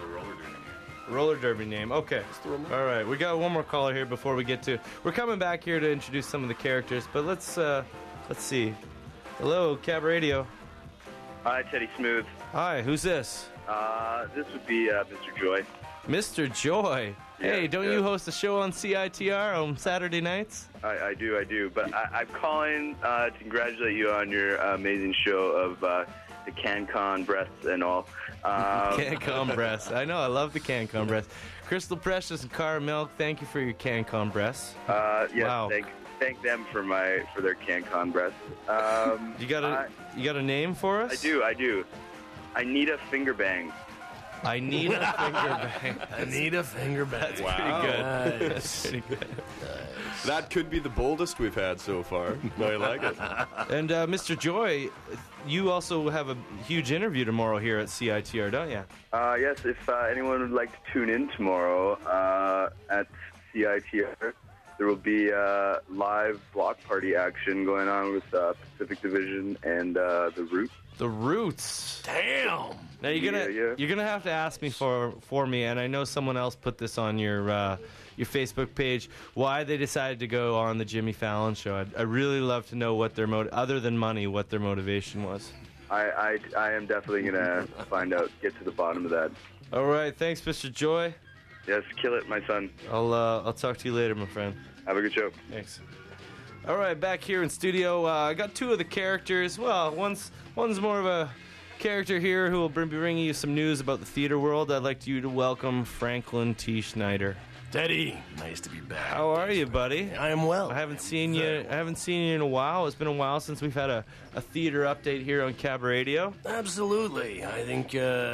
Roller derby name. Okay. All right. We got one more caller here before we get to... We're coming back here to introduce some of the characters, but let's see. Hello, Cab Radio. Hi, Teddy Smooth. Hi, who's this? This would be Mr. Joy. Mr. Joy. Hey, don't you host a show on CITR on Saturday nights? I do. But I'm calling to congratulate you on your amazing show of the CanCon breasts and all. CanCon breasts. I know, I love the CanCon breasts. Crystal Precious and Cara Milk, thank you for your CanCon breasts. Yes, Wow. thank them for their CanCon breasts. You got a name for us? I do. I need a finger bang. I need a finger bang. I need a finger bang. That's pretty good. That's pretty good. That could be the boldest we've had so far. I like it. And Mr. Joy, you also have a huge interview tomorrow here at CITR, don't you? Yes, if anyone would like to tune in tomorrow at CITR, there will be live block party action going on with Pacific Division and The Roots. The Roots. Damn. Now you're gonna have to ask me for me, and I know someone else put this on your Facebook page, why they decided to go on the Jimmy Fallon show. I'd really love to know what their other than money, what their motivation was. I am definitely gonna find out, get to the bottom of that. All right, thanks, Mr. Joy. Yes, kill it, my son. I'll talk to you later, my friend. Have a good show. Thanks. All right, back here in studio, I got two of the characters. Well, one's more of a character here who will be bringing you some news about the theater world. I'd like you to welcome Franklin T. Schneider. Teddy, nice to be back. How are you, buddy? I am well. I haven't seen you in a while. It's been a while since we've had a theater update here on Cab Radio. Absolutely. I think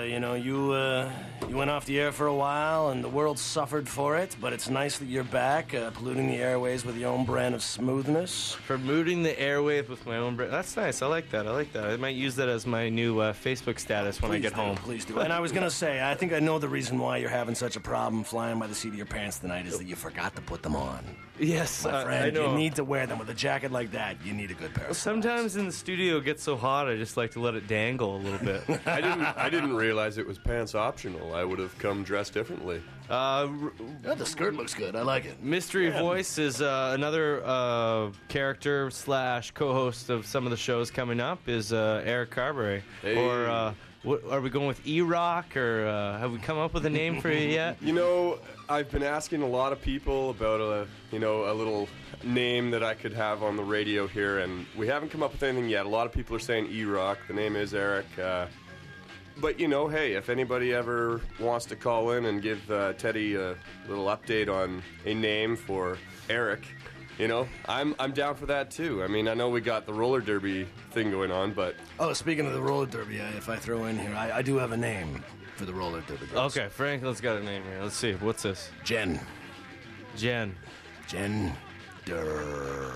you went off the air for a while, and the world suffered for it. But it's nice that you're back, polluting the airways with your own brand of smoothness. Polluting the airwaves with my own brand. That's nice. I like that. I might use that as my new Facebook status when I get home. Please do. And I was gonna say, I think I know the reason why you're having such a problem flying by the seat of your pants tonight is that you forgot to put them on. Yes, my friend, I know. you need to wear them. With a jacket like that, you need a good pair of Sometimes in the studio it gets so hot, I just like to let it dangle a little bit. I didn't realize it was pants optional. I would have come dressed differently. The skirt looks good. I like it. Mystery Voice is another character / co-host of some of the shows coming up is Eric Carberry. Hey. Or are we going with E-Rock, or have we come up with a name for you yet? You know, I've been asking a lot of people about a little name that I could have on the radio here, and we haven't come up with anything yet. A lot of people are saying E-Rock. The name is Eric. But, hey, if anybody ever wants to call in and give Teddy a little update on a name for Eric, I'm down for that, too. I mean, I know we got the roller derby thing going on, but... Oh, speaking of the roller derby, if I throw in here, I do have a name for the roller derby. Okay, Franklin's got a name here. Let's see. What's this? Jen. Jen. Jen. Durr.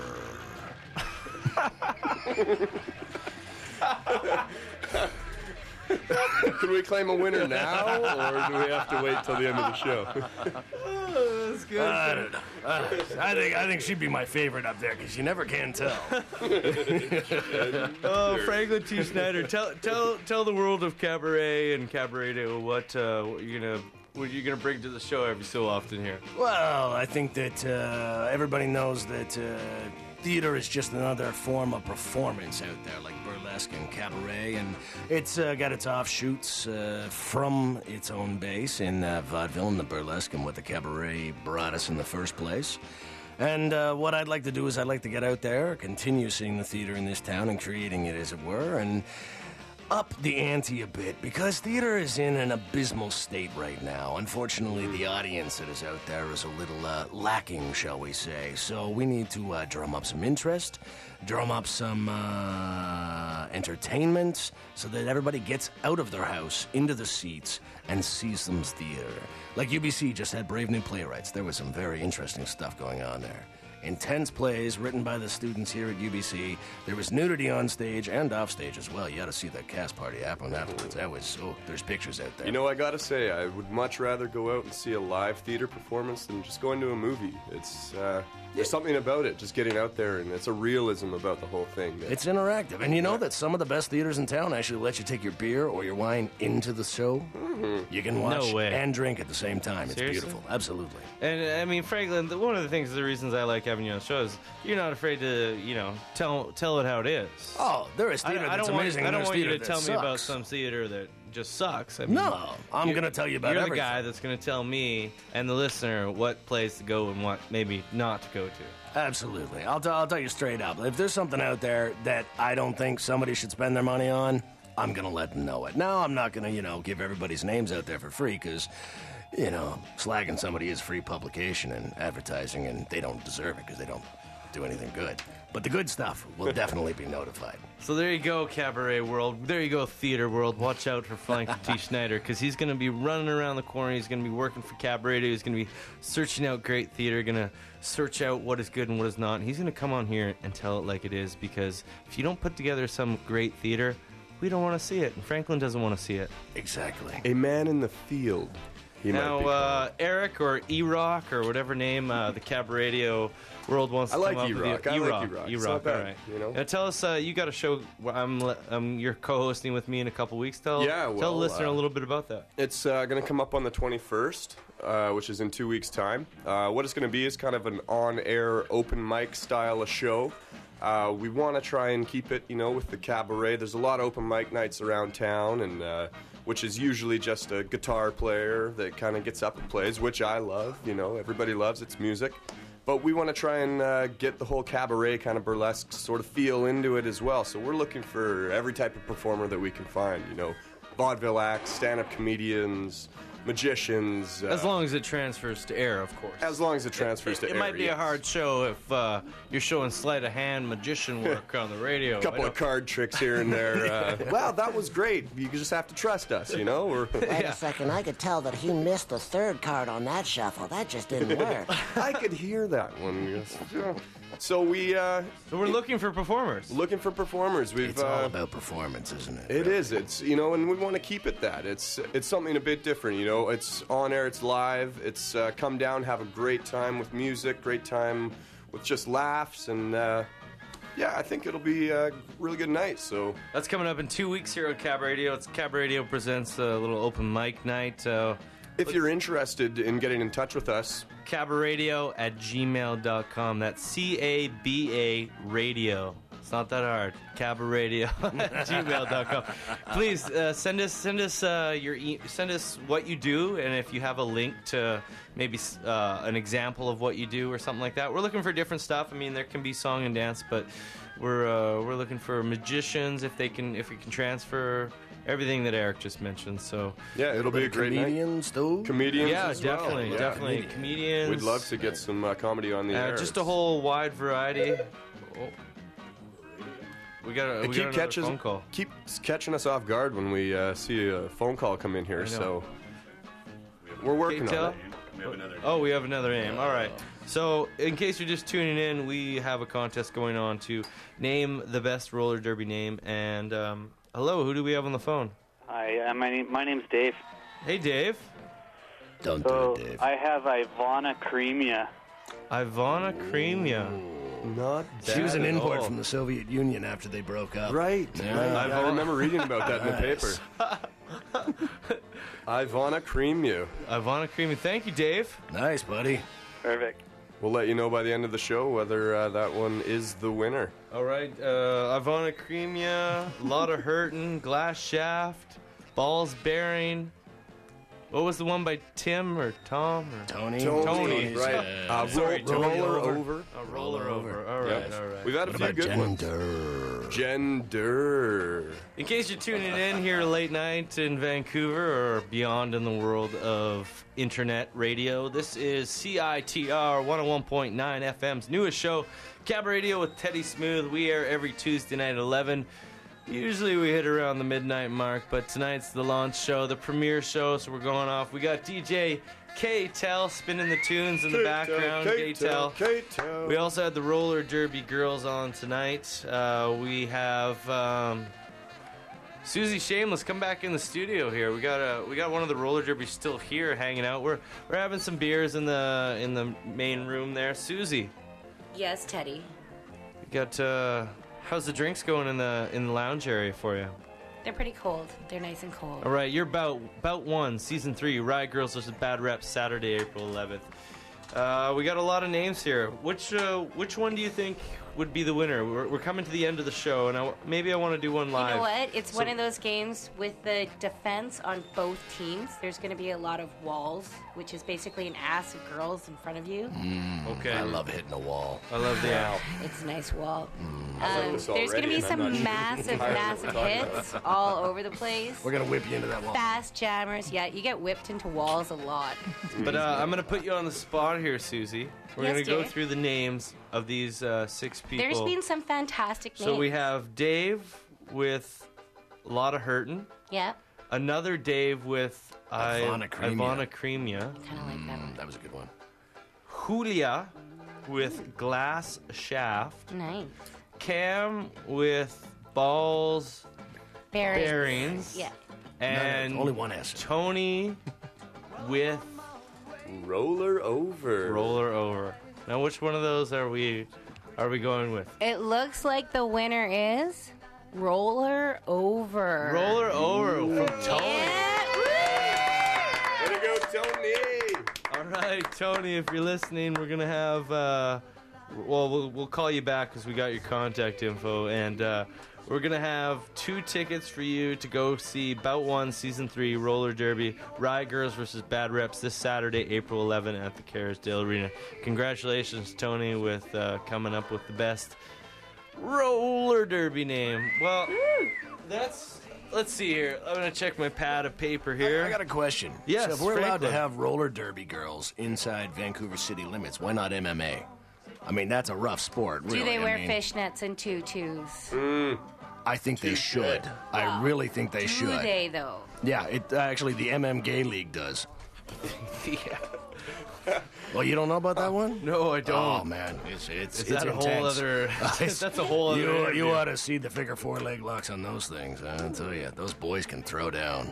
Can we claim a winner now, or do we have to wait till the end of the show? That's good. I don't know. I think she'd be my favorite up there because you never can tell. Oh, Franklin T. Schneider, tell the world of cabaret and cabaret what you're gonna bring to the show every so often here. Well, I think that everybody knows that theater is just another form of performance out there, like burlesque and cabaret, and it's got its offshoots from its own base in vaudeville and the burlesque and what the cabaret brought us in the first place. And what I'd like to do is I'd like to get out there, continue seeing the theater in this town and creating it, as it were, and up the ante a bit, because theater is in an abysmal state right now. Unfortunately, the audience that is out there is a little lacking, shall we say. So we need to drum up some interest, drum up some entertainment, so that everybody gets out of their house, into the seats, and sees some theater. Like UBC just had Brave New Playwrights. There was some very interesting stuff going on there. Intense plays written by the students here at UBC. There was nudity on stage and off stage as well. You ought to see the cast party afterwards. That was, there's pictures out there. You know, I gotta say, I would much rather go out and see a live theater performance than just going to a movie. It's there's something about it, just getting out there, and it's a realism about the whole thing. It's interactive, and you know that some of the best theaters in town actually let you take your beer or your wine into the show. Mm-hmm. You can watch and drink at the same time. It's Seriously? beautiful, absolutely. And I mean, Franklin, one of the things, the reasons I like having you on the show is you're not afraid to, tell it how it is. Oh, there is theater that's amazing. I don't and want you theater to that tell me about sucks. some theater that just sucks. I mean, No, I'm going to tell you about you're everything. the guy that's going to tell me and the listener what plays to go and what maybe not to go to. Absolutely. I'll tell you straight up. If there's something out there that I don't think somebody should spend their money on, I'm going to let them know it. Now, I'm not going to, give everybody's names out there for free because, slagging somebody is free publication and advertising, and they don't deserve it because they don't do anything good. But the good stuff will definitely be notified. So there you go, cabaret world. There you go, theater world. Watch out for Franklin T. Schneider, because he's going to be running around the corner. He's going to be working for cabaret. He's going to be searching out great theater, going to search out what is good and what is not. And he's going to come on here and tell it like it is, because if you don't put together some great theater, we don't want to see it. And Franklin doesn't want to see it. Exactly. A man in the field. He might be Now, Eric or E-Rock or whatever name the cabaret world wants to I like come up E-Rock. with. I like E-Rock. It's not bad, all right. Now tell us, you got a show where you're co-hosting with me in a couple weeks. Tell the listener a little bit about that. It's going to come up on the 21st, which is in 2 weeks' time. What it's going to be is kind of an on-air, open mic style of show. We want to try and keep it, with the cabaret. There's a lot of open mic nights around town, and which is usually just a guitar player that kind of gets up and plays, which I love. Everybody loves its music. But we want to try and get the whole cabaret kind of burlesque sort of feel into it as well. So we're looking for every type of performer that we can find. Vaudeville acts, stand-up comedians, magicians. As long as it transfers to air, of course. As long as it transfers to air. It might be a hard show if you're showing sleight of hand magician work on the radio. A couple of card tricks here and there. Wow, that was great. You just have to trust us, Wait a second, I could tell that he missed the third card on that shuffle. That just didn't work. I could hear that one. Yes. So we're looking for performers. It's all about performance, isn't it? It is. It's and we want to keep it that. It's something a bit different. It's on air. It's live. It's come down, have a great time with music, great time with just laughs, and I think it'll be a really good night. So that's coming up in 2 weeks here at Cab Radio. It's Cab Radio presents a little open mic night. If you're interested in getting in touch with us, cabaradio@gmail.com. That's CABA radio. It's not that hard. cabaradio@gmail.com. Please send us send us what you do, and if you have a link to maybe an example of what you do or something like that. We're looking for different stuff. I mean, there can be song and dance, but we're looking for magicians if we can transfer everything that Eric just mentioned. So it'll be a great comedians night. too. Comedians, yeah, as definitely, well. definitely comedians. We'd love to get some comedy on the air. Just a whole wide variety. We got It another phone call. Keeps catching us off guard when we see a phone call come in here. So we're working on it. We have another name. All right. So, in case you're just tuning in, we have a contest going on to name the best roller derby name. And hello, who do we have on the phone? Hi, my name's Dave. Hey, Dave. Don't do it, Dave. I have Ivana Creamia. Ivana Creamia. Not She was an bad at import all. from the Soviet Union after they broke up. Right. Yeah. Right. I remember reading about that in the Nice. paper. Ivana Creamia. Ivana Creamia. Thank you, Dave. Nice, buddy. Perfect. We'll let you know by the end of the show whether that one is the winner. All right. Ivana Creamia, Lotta Hurton, Glass Shaft, Balls Bearing. What was the one by Tim or Tom? Or Tony. Right. Sorry, Tony. Roller Over. A roller over. All right, Yep. all right. We've had a few good ones. Gender. In case you're tuning in here late night in Vancouver or beyond in the world of internet radio, this is CITR 101.9 FM's newest show, Cab Radio with Teddy Smooth. We air every Tuesday night at 11. Usually we hit around the midnight mark, but tonight's the launch show, the premiere show, so we're going off. We got DJ K-Tel spinning the tunes in the background. K-Tel. We also had the Roller Derby girls on tonight. We have Susie Shameless come back in the studio here. We got one of the Roller Derby still here hanging out. We're having some beers in the main room there. Susie, Yes, Teddy. we got how's the drinks going in the lounge area for you? They're pretty cold. They're nice and cold. All right, you're Bout 1, Season 3, Riot Girls vs. Bad Reps, Saturday, April 11th. We got a lot of names here. Which one do you think would be the winner? We're coming to the end of the show, and maybe I want to do one live. You know what? It's one of those games with the defense on both teams. There's going to be a lot of walls, which is basically an ass of girls in front of you. Okay. I love hitting a wall. I love the owl. It's a nice wall. I like this There's going to already, be and I'm some not sure massive entirely what we're talking hits about. all over the place. We're going to whip you into that wall. Fast jammers. Yeah, you get whipped into walls a lot. But I'm going to put you on the spot here, Susie. We're Yes, going to go dear. through the names of these 6 people. There's been some fantastic names. So we have Dave with Lotta Hurton. Yeah. Another Dave with Ivana Creamia. Ivana Creamia. Kind of like that one. That was a good one. Julia with Glass Shaft. Nice. Cam with Balls Bearings. Yeah. And No, only one S. Tony with Roller Over. Roller Over. Now, which one of those are we going with? It looks like the winner is Roller Over. Roller Over from Tony. Way to go, Tony! All right, Tony, if you're listening, we're going to have, we'll call you back because we got your contact info, and we're going to have 2 tickets for you to go see Bout 1, Season 3, Roller Derby, Riot Girls vs. Bad Reps this Saturday, April 11 at the Kerrisdale Arena. Congratulations, Tony, with coming up with the best roller derby name. Well, let's see here. I'm going to check my pad of paper here. I got a question. Yes, So if we're allowed to Franklin. have roller derby girls inside Vancouver city limits, why not MMA? I mean, that's a rough sport, really. Do they wear I mean, fishnets and tutus? I think they should. I really think they should. Do they, though? Yeah, it actually the MM Gay League does. Yeah. Well, you don't know about that one? No, I don't. Oh man, it's Is that a intense. whole other? That's a whole other. You interview. ought to see the figure 4 leg locks on those things. I'll tell you, those boys can throw down.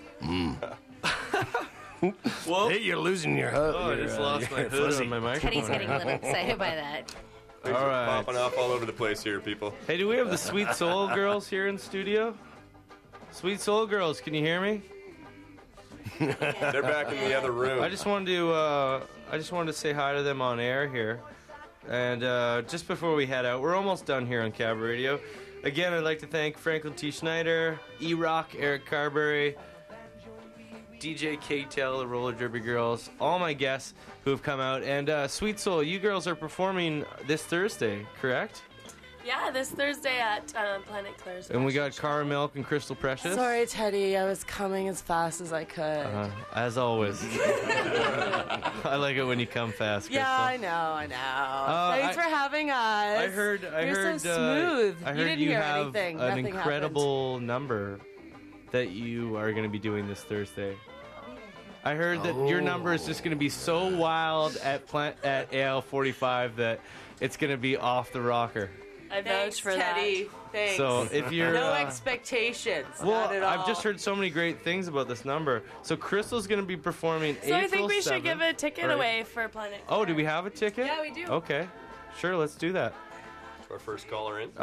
Well, hey, you're losing your hood. Oh, I just lost my hood on my microphone. Teddy's getting a little excited by that. Things All are right. popping off all over the place here, people. Hey, do we have the Sweet Soul Girls here in studio? Sweet Soul Girls, can you hear me? They're back in the other room. I just wanted to say hi to them on air here. And just before we head out, we're almost done here on Cab Radio. Again, I'd like to thank Franklin T. Schneider, E-Rock, Eric Carberry, DJ K-Tel, the Roller Derby Girls, all my guests who have come out. And Sweet Soul, you girls are performing this Thursday, correct? Yeah, this Thursday at Planet Claire's. And we got Cara Milk and Crystal Precious. Sorry, Teddy, I was coming as fast as I could. As always. I like it when you come fast, Crystal. Yeah, I know. Thanks for having us. I heard. You're so smooth. I heard you didn't you hear have anything. an Nothing incredible number that you are going to be doing this Thursday. I heard that your number is just going to be so wild at AL 45 that it's going to be off the rocker. I vouch for Teddy. that. Thanks. So if you're no expectations. well, not at all. I've just heard so many great things about this number. So Crystal's going to be performing So April I think we 7th. should give a ticket Right. away for Planet. Oh, do we have a ticket? Yeah, we do. Okay, sure, let's do that. Our first caller in.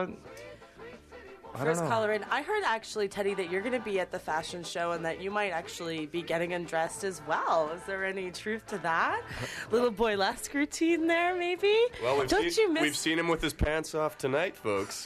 I First don't know. caller in. I heard actually, Teddy, that you're going to be at the fashion show and that you might actually be getting undressed as well. Is there any truth to that? Little boylesque routine there, maybe? Well, Don't we've seen him with his pants off tonight, folks.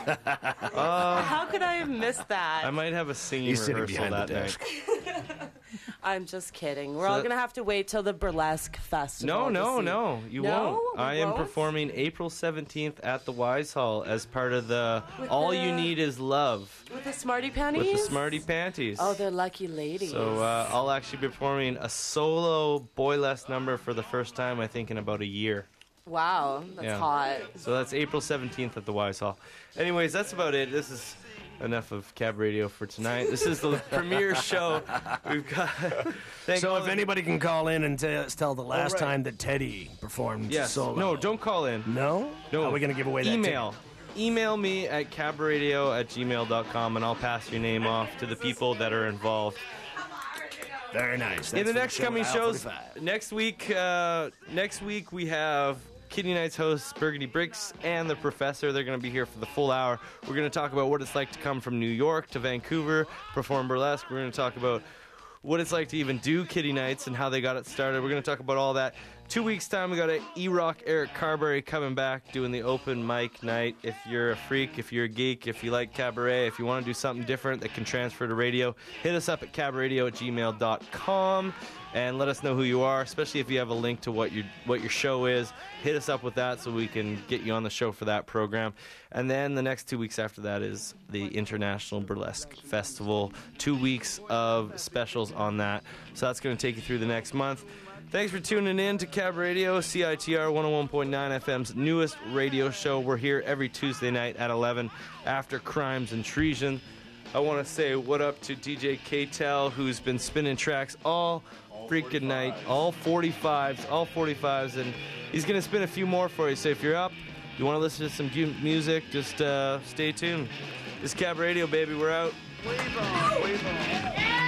How could I have missed that? I might have a singing He's sitting rehearsal behind that the night. desk. I'm just kidding. We're So all that- going to have to wait till the burlesque festival. No, to see. you No? won't. We I am won't? performing April 17th at the Wise Hall as part of the With All the- You Need Is Love With the smarty panties? with the Smarty Panties. Oh, they're lucky ladies. So I'll actually be performing a solo boylesque number for the first time, I think, in about a year. Wow, that's Yeah. hot. So that's April 17th at the Wise Hall. Anyways, that's about it. This is enough of Cab Radio for tonight. This is the premiere show. We've got. So if anybody can call in and tell the last right. time that Teddy performed Yes. solo. No, don't call in. No? No. Are we going to give away that Email. ticket? Email me at cabradio@gmail.com and I'll pass your name off to the people that are involved. Very nice. In That's the for next show coming Al shows, 45. next week we have Kitty Nights hosts Burgundy Bricks and the Professor. They're going to be here for the full hour. We're going to talk about what it's like to come from New York to Vancouver, perform burlesque. We're going to talk about what it's like to even do Kitty Nights and how they got it started. We're going to talk about all that. 2 weeks' time, we got E-Rock Eric Carberry coming back, doing the open mic night. If you're a freak, if you're a geek, if you like cabaret, if you want to do something different that can transfer to radio, hit us up at cabradio@gmail.com and let us know who you are, especially if you have a link to what your show is. Hit us up with that so we can get you on the show for that program. And then the next 2 weeks after that is the International Burlesque Festival. 2 weeks of specials on that. So that's going to take you through the next month. Thanks for tuning in to Cab Radio, CITR 101.9 FM's newest radio show. We're here every Tuesday night at 11 after Crimes and Treason. I want to say what up to DJ K-Tel, who's been spinning tracks all freaking night, all 45s, and he's going to spin a few more for you. So if you're up, you want to listen to some music, just stay tuned. This is Cab Radio, baby. We're out. Wave on, wave on.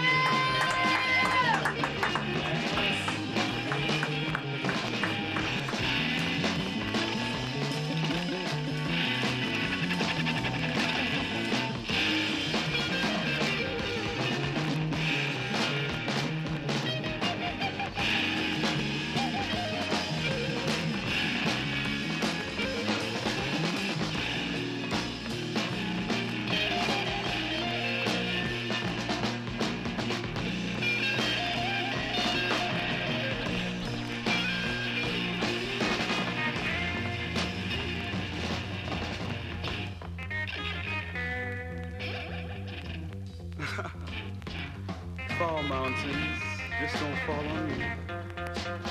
Fall mountains, just don't fall on me.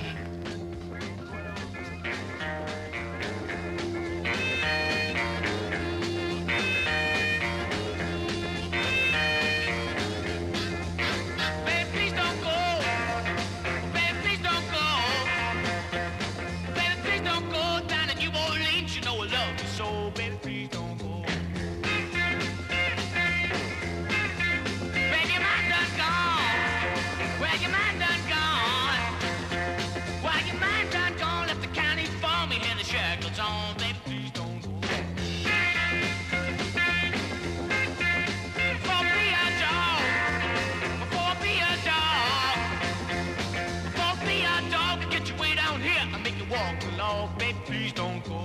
Baby, please don't go. Baby, please don't go. Baby, please don't go down in New Orleans. You know I love you so. Baby, please don't go. Baby, your mind done gone. Well, your mind done gone. Well, your mind done gone. Left the county for me. Here the shackles on. Baby, please don't go. For be a dog. For be a dog. For be a dog and get you way down here and make you walk along. Baby, please don't go.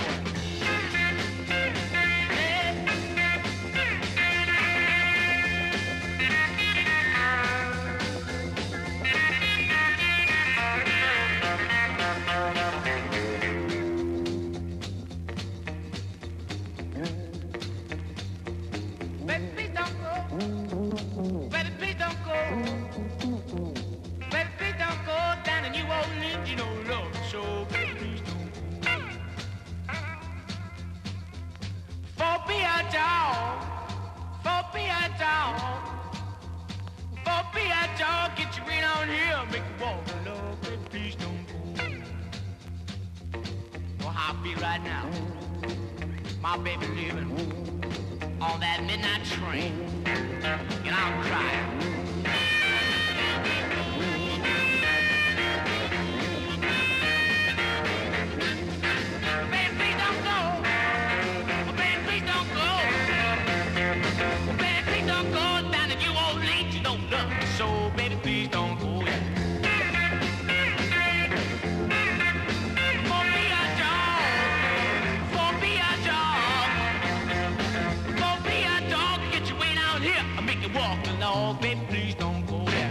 Baby, please don't go. Baby, please don't go. Baby, please don't go down in New how I feel right now. My baby leaving on that midnight train, and I'm crying. Baby, please don't go. Baby, please don't go. Baby, please don't go down to you old lady you don't love. So, baby, please don't go. Yeah. Walk along, baby, please don't go there.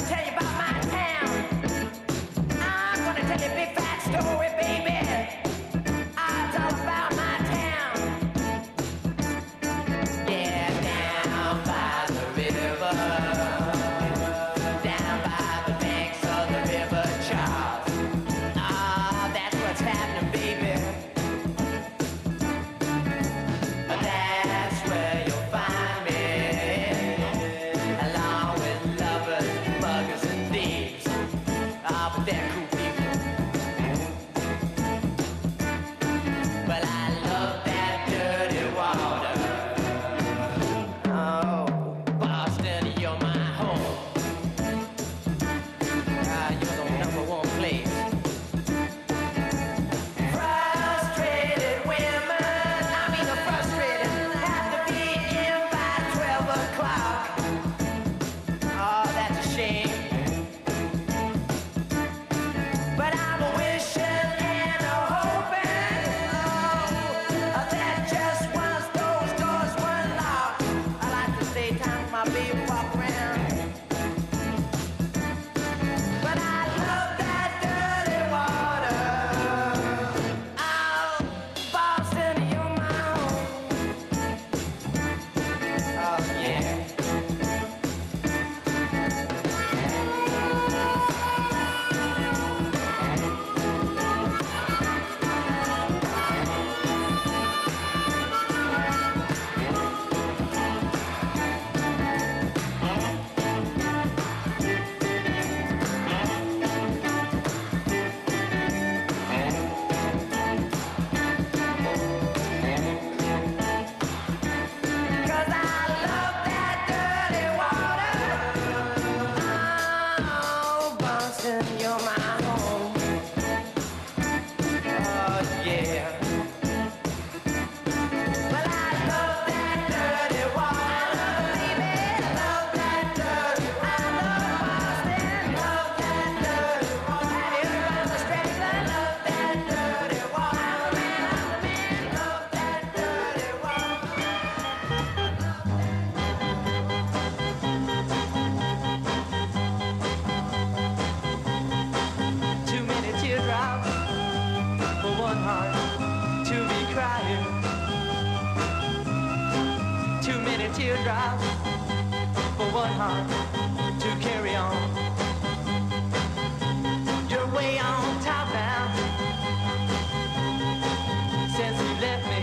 tell you about my town. I'm gonna tell you a big fat story, baby. It's all about my town. Yeah, down by the river, down by the banks of the river Charles. That's what's happening, baby. That's where you'll find me, along with lovers, muggers, and thieves. But they're cool people. Well, I love that dirty water. Oh, Boston, you're my home. You're the number one place. Frustrated women, I mean the frustrated, have to be in by 12 o'clock. Oh, that's a shame. But I'm wishing and hoping, that just once those doors were locked, I like to stay time with my baby, walk around. But I love that dirty water. Oh, Boston, you're my home. Oh, yeah. Cause I love that dirty water. Oh, Boston, you're my home. Oh, yeah. Well, I love that dirty water, baby. Love that dirty. I love Boston. Love that dirty water. Everybody on the street, I love that dirty water. I'm the man. Love that dirty water. Too many teardrops for one heart to be crying. Too many teardrops for one heart to carry on. You're way on top now since you left me.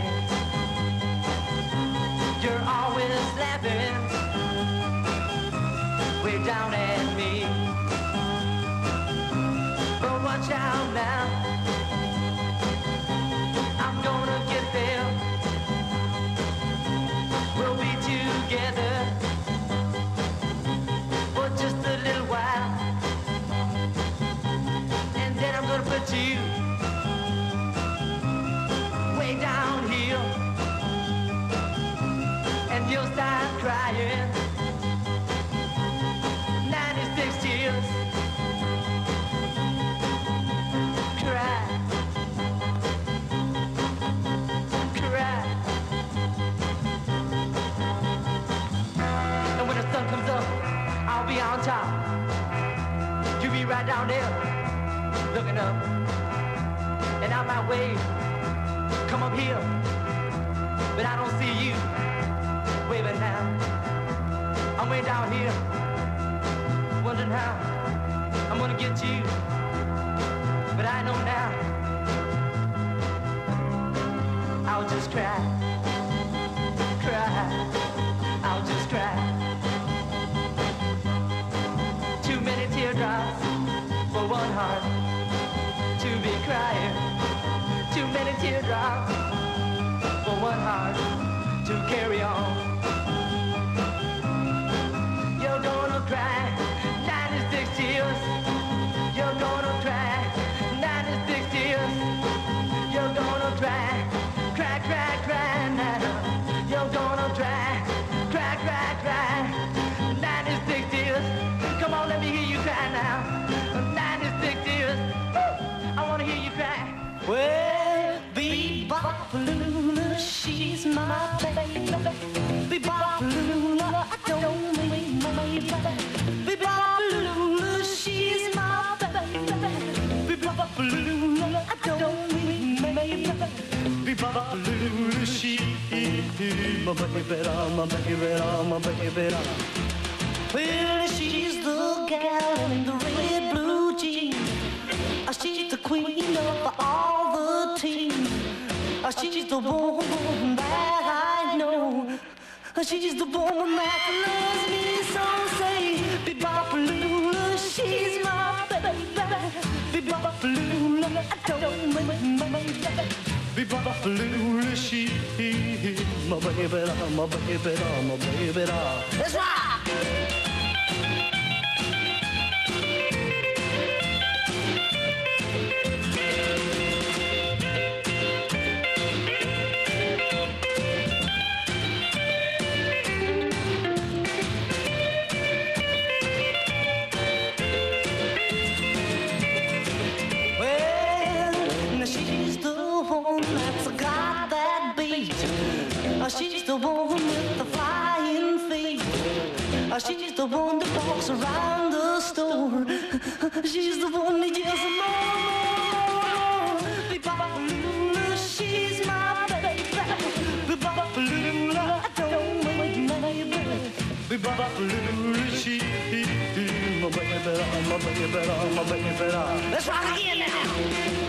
You're always laughing way down at me. But watch out now, I'm gonna get there. We'll be together for just a little while, and then I'm gonna put you way down here, and you'll start crying. 96 tears. Cry, cry. And when the sun comes up, I'll be on top. You be right down there, looking up. And out my way, come up here, but I don't see you waving now. I'm way down here, wondering how I'm gonna get to you. But I know now, I'll just cry, cry, I'll just cry. Too many teardrops for one heart to be crying. Too many teardrops for one heart to carry on. You're gonna cry 96 tears. You're gonna cry 96 tears. You're gonna cry, cry, cry, cry now. You're gonna cry, cry, cry, cry 96 tears. Come on, let me hear you cry now. 96 tears. Woo! I wanna hear you cry. Well, Bebop-a-Lula, she's my baby. Bebop-a-Lula, I don't mean my baby. Bebop-a-Lula. my baby doll, my baby doll, my baby doll. Well, she's the gal in the red blue jeans. She's the queen of all the teams. She's the woman that I know. She's the woman that loves me so. Say, Bebopalula, she's my baby. Bebopalula, I don't mind my baby. Bebopalula, she's my baby doll, my baby doll, my baby doll. Let's rock! She's the one with the flying feet. She's the one that walks around the store. She's the one that yells more. Bebopalula, she's my baby. Bebopalula, I don't mind my baby. Bebopalula, she's my baby, my baby, my baby. Let's rock again now.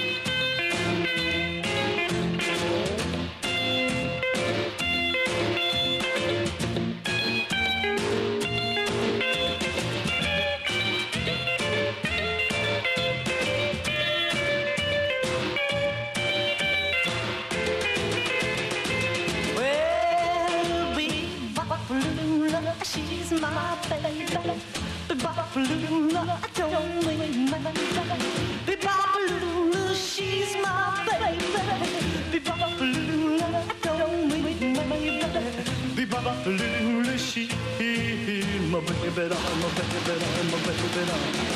She's my baby. Bebopalula, I don't mind my baby. Bebopalula, she's my baby. Bebopalula, I don't mind my baby. Bebopalula, she's my baby, my baby, my baby.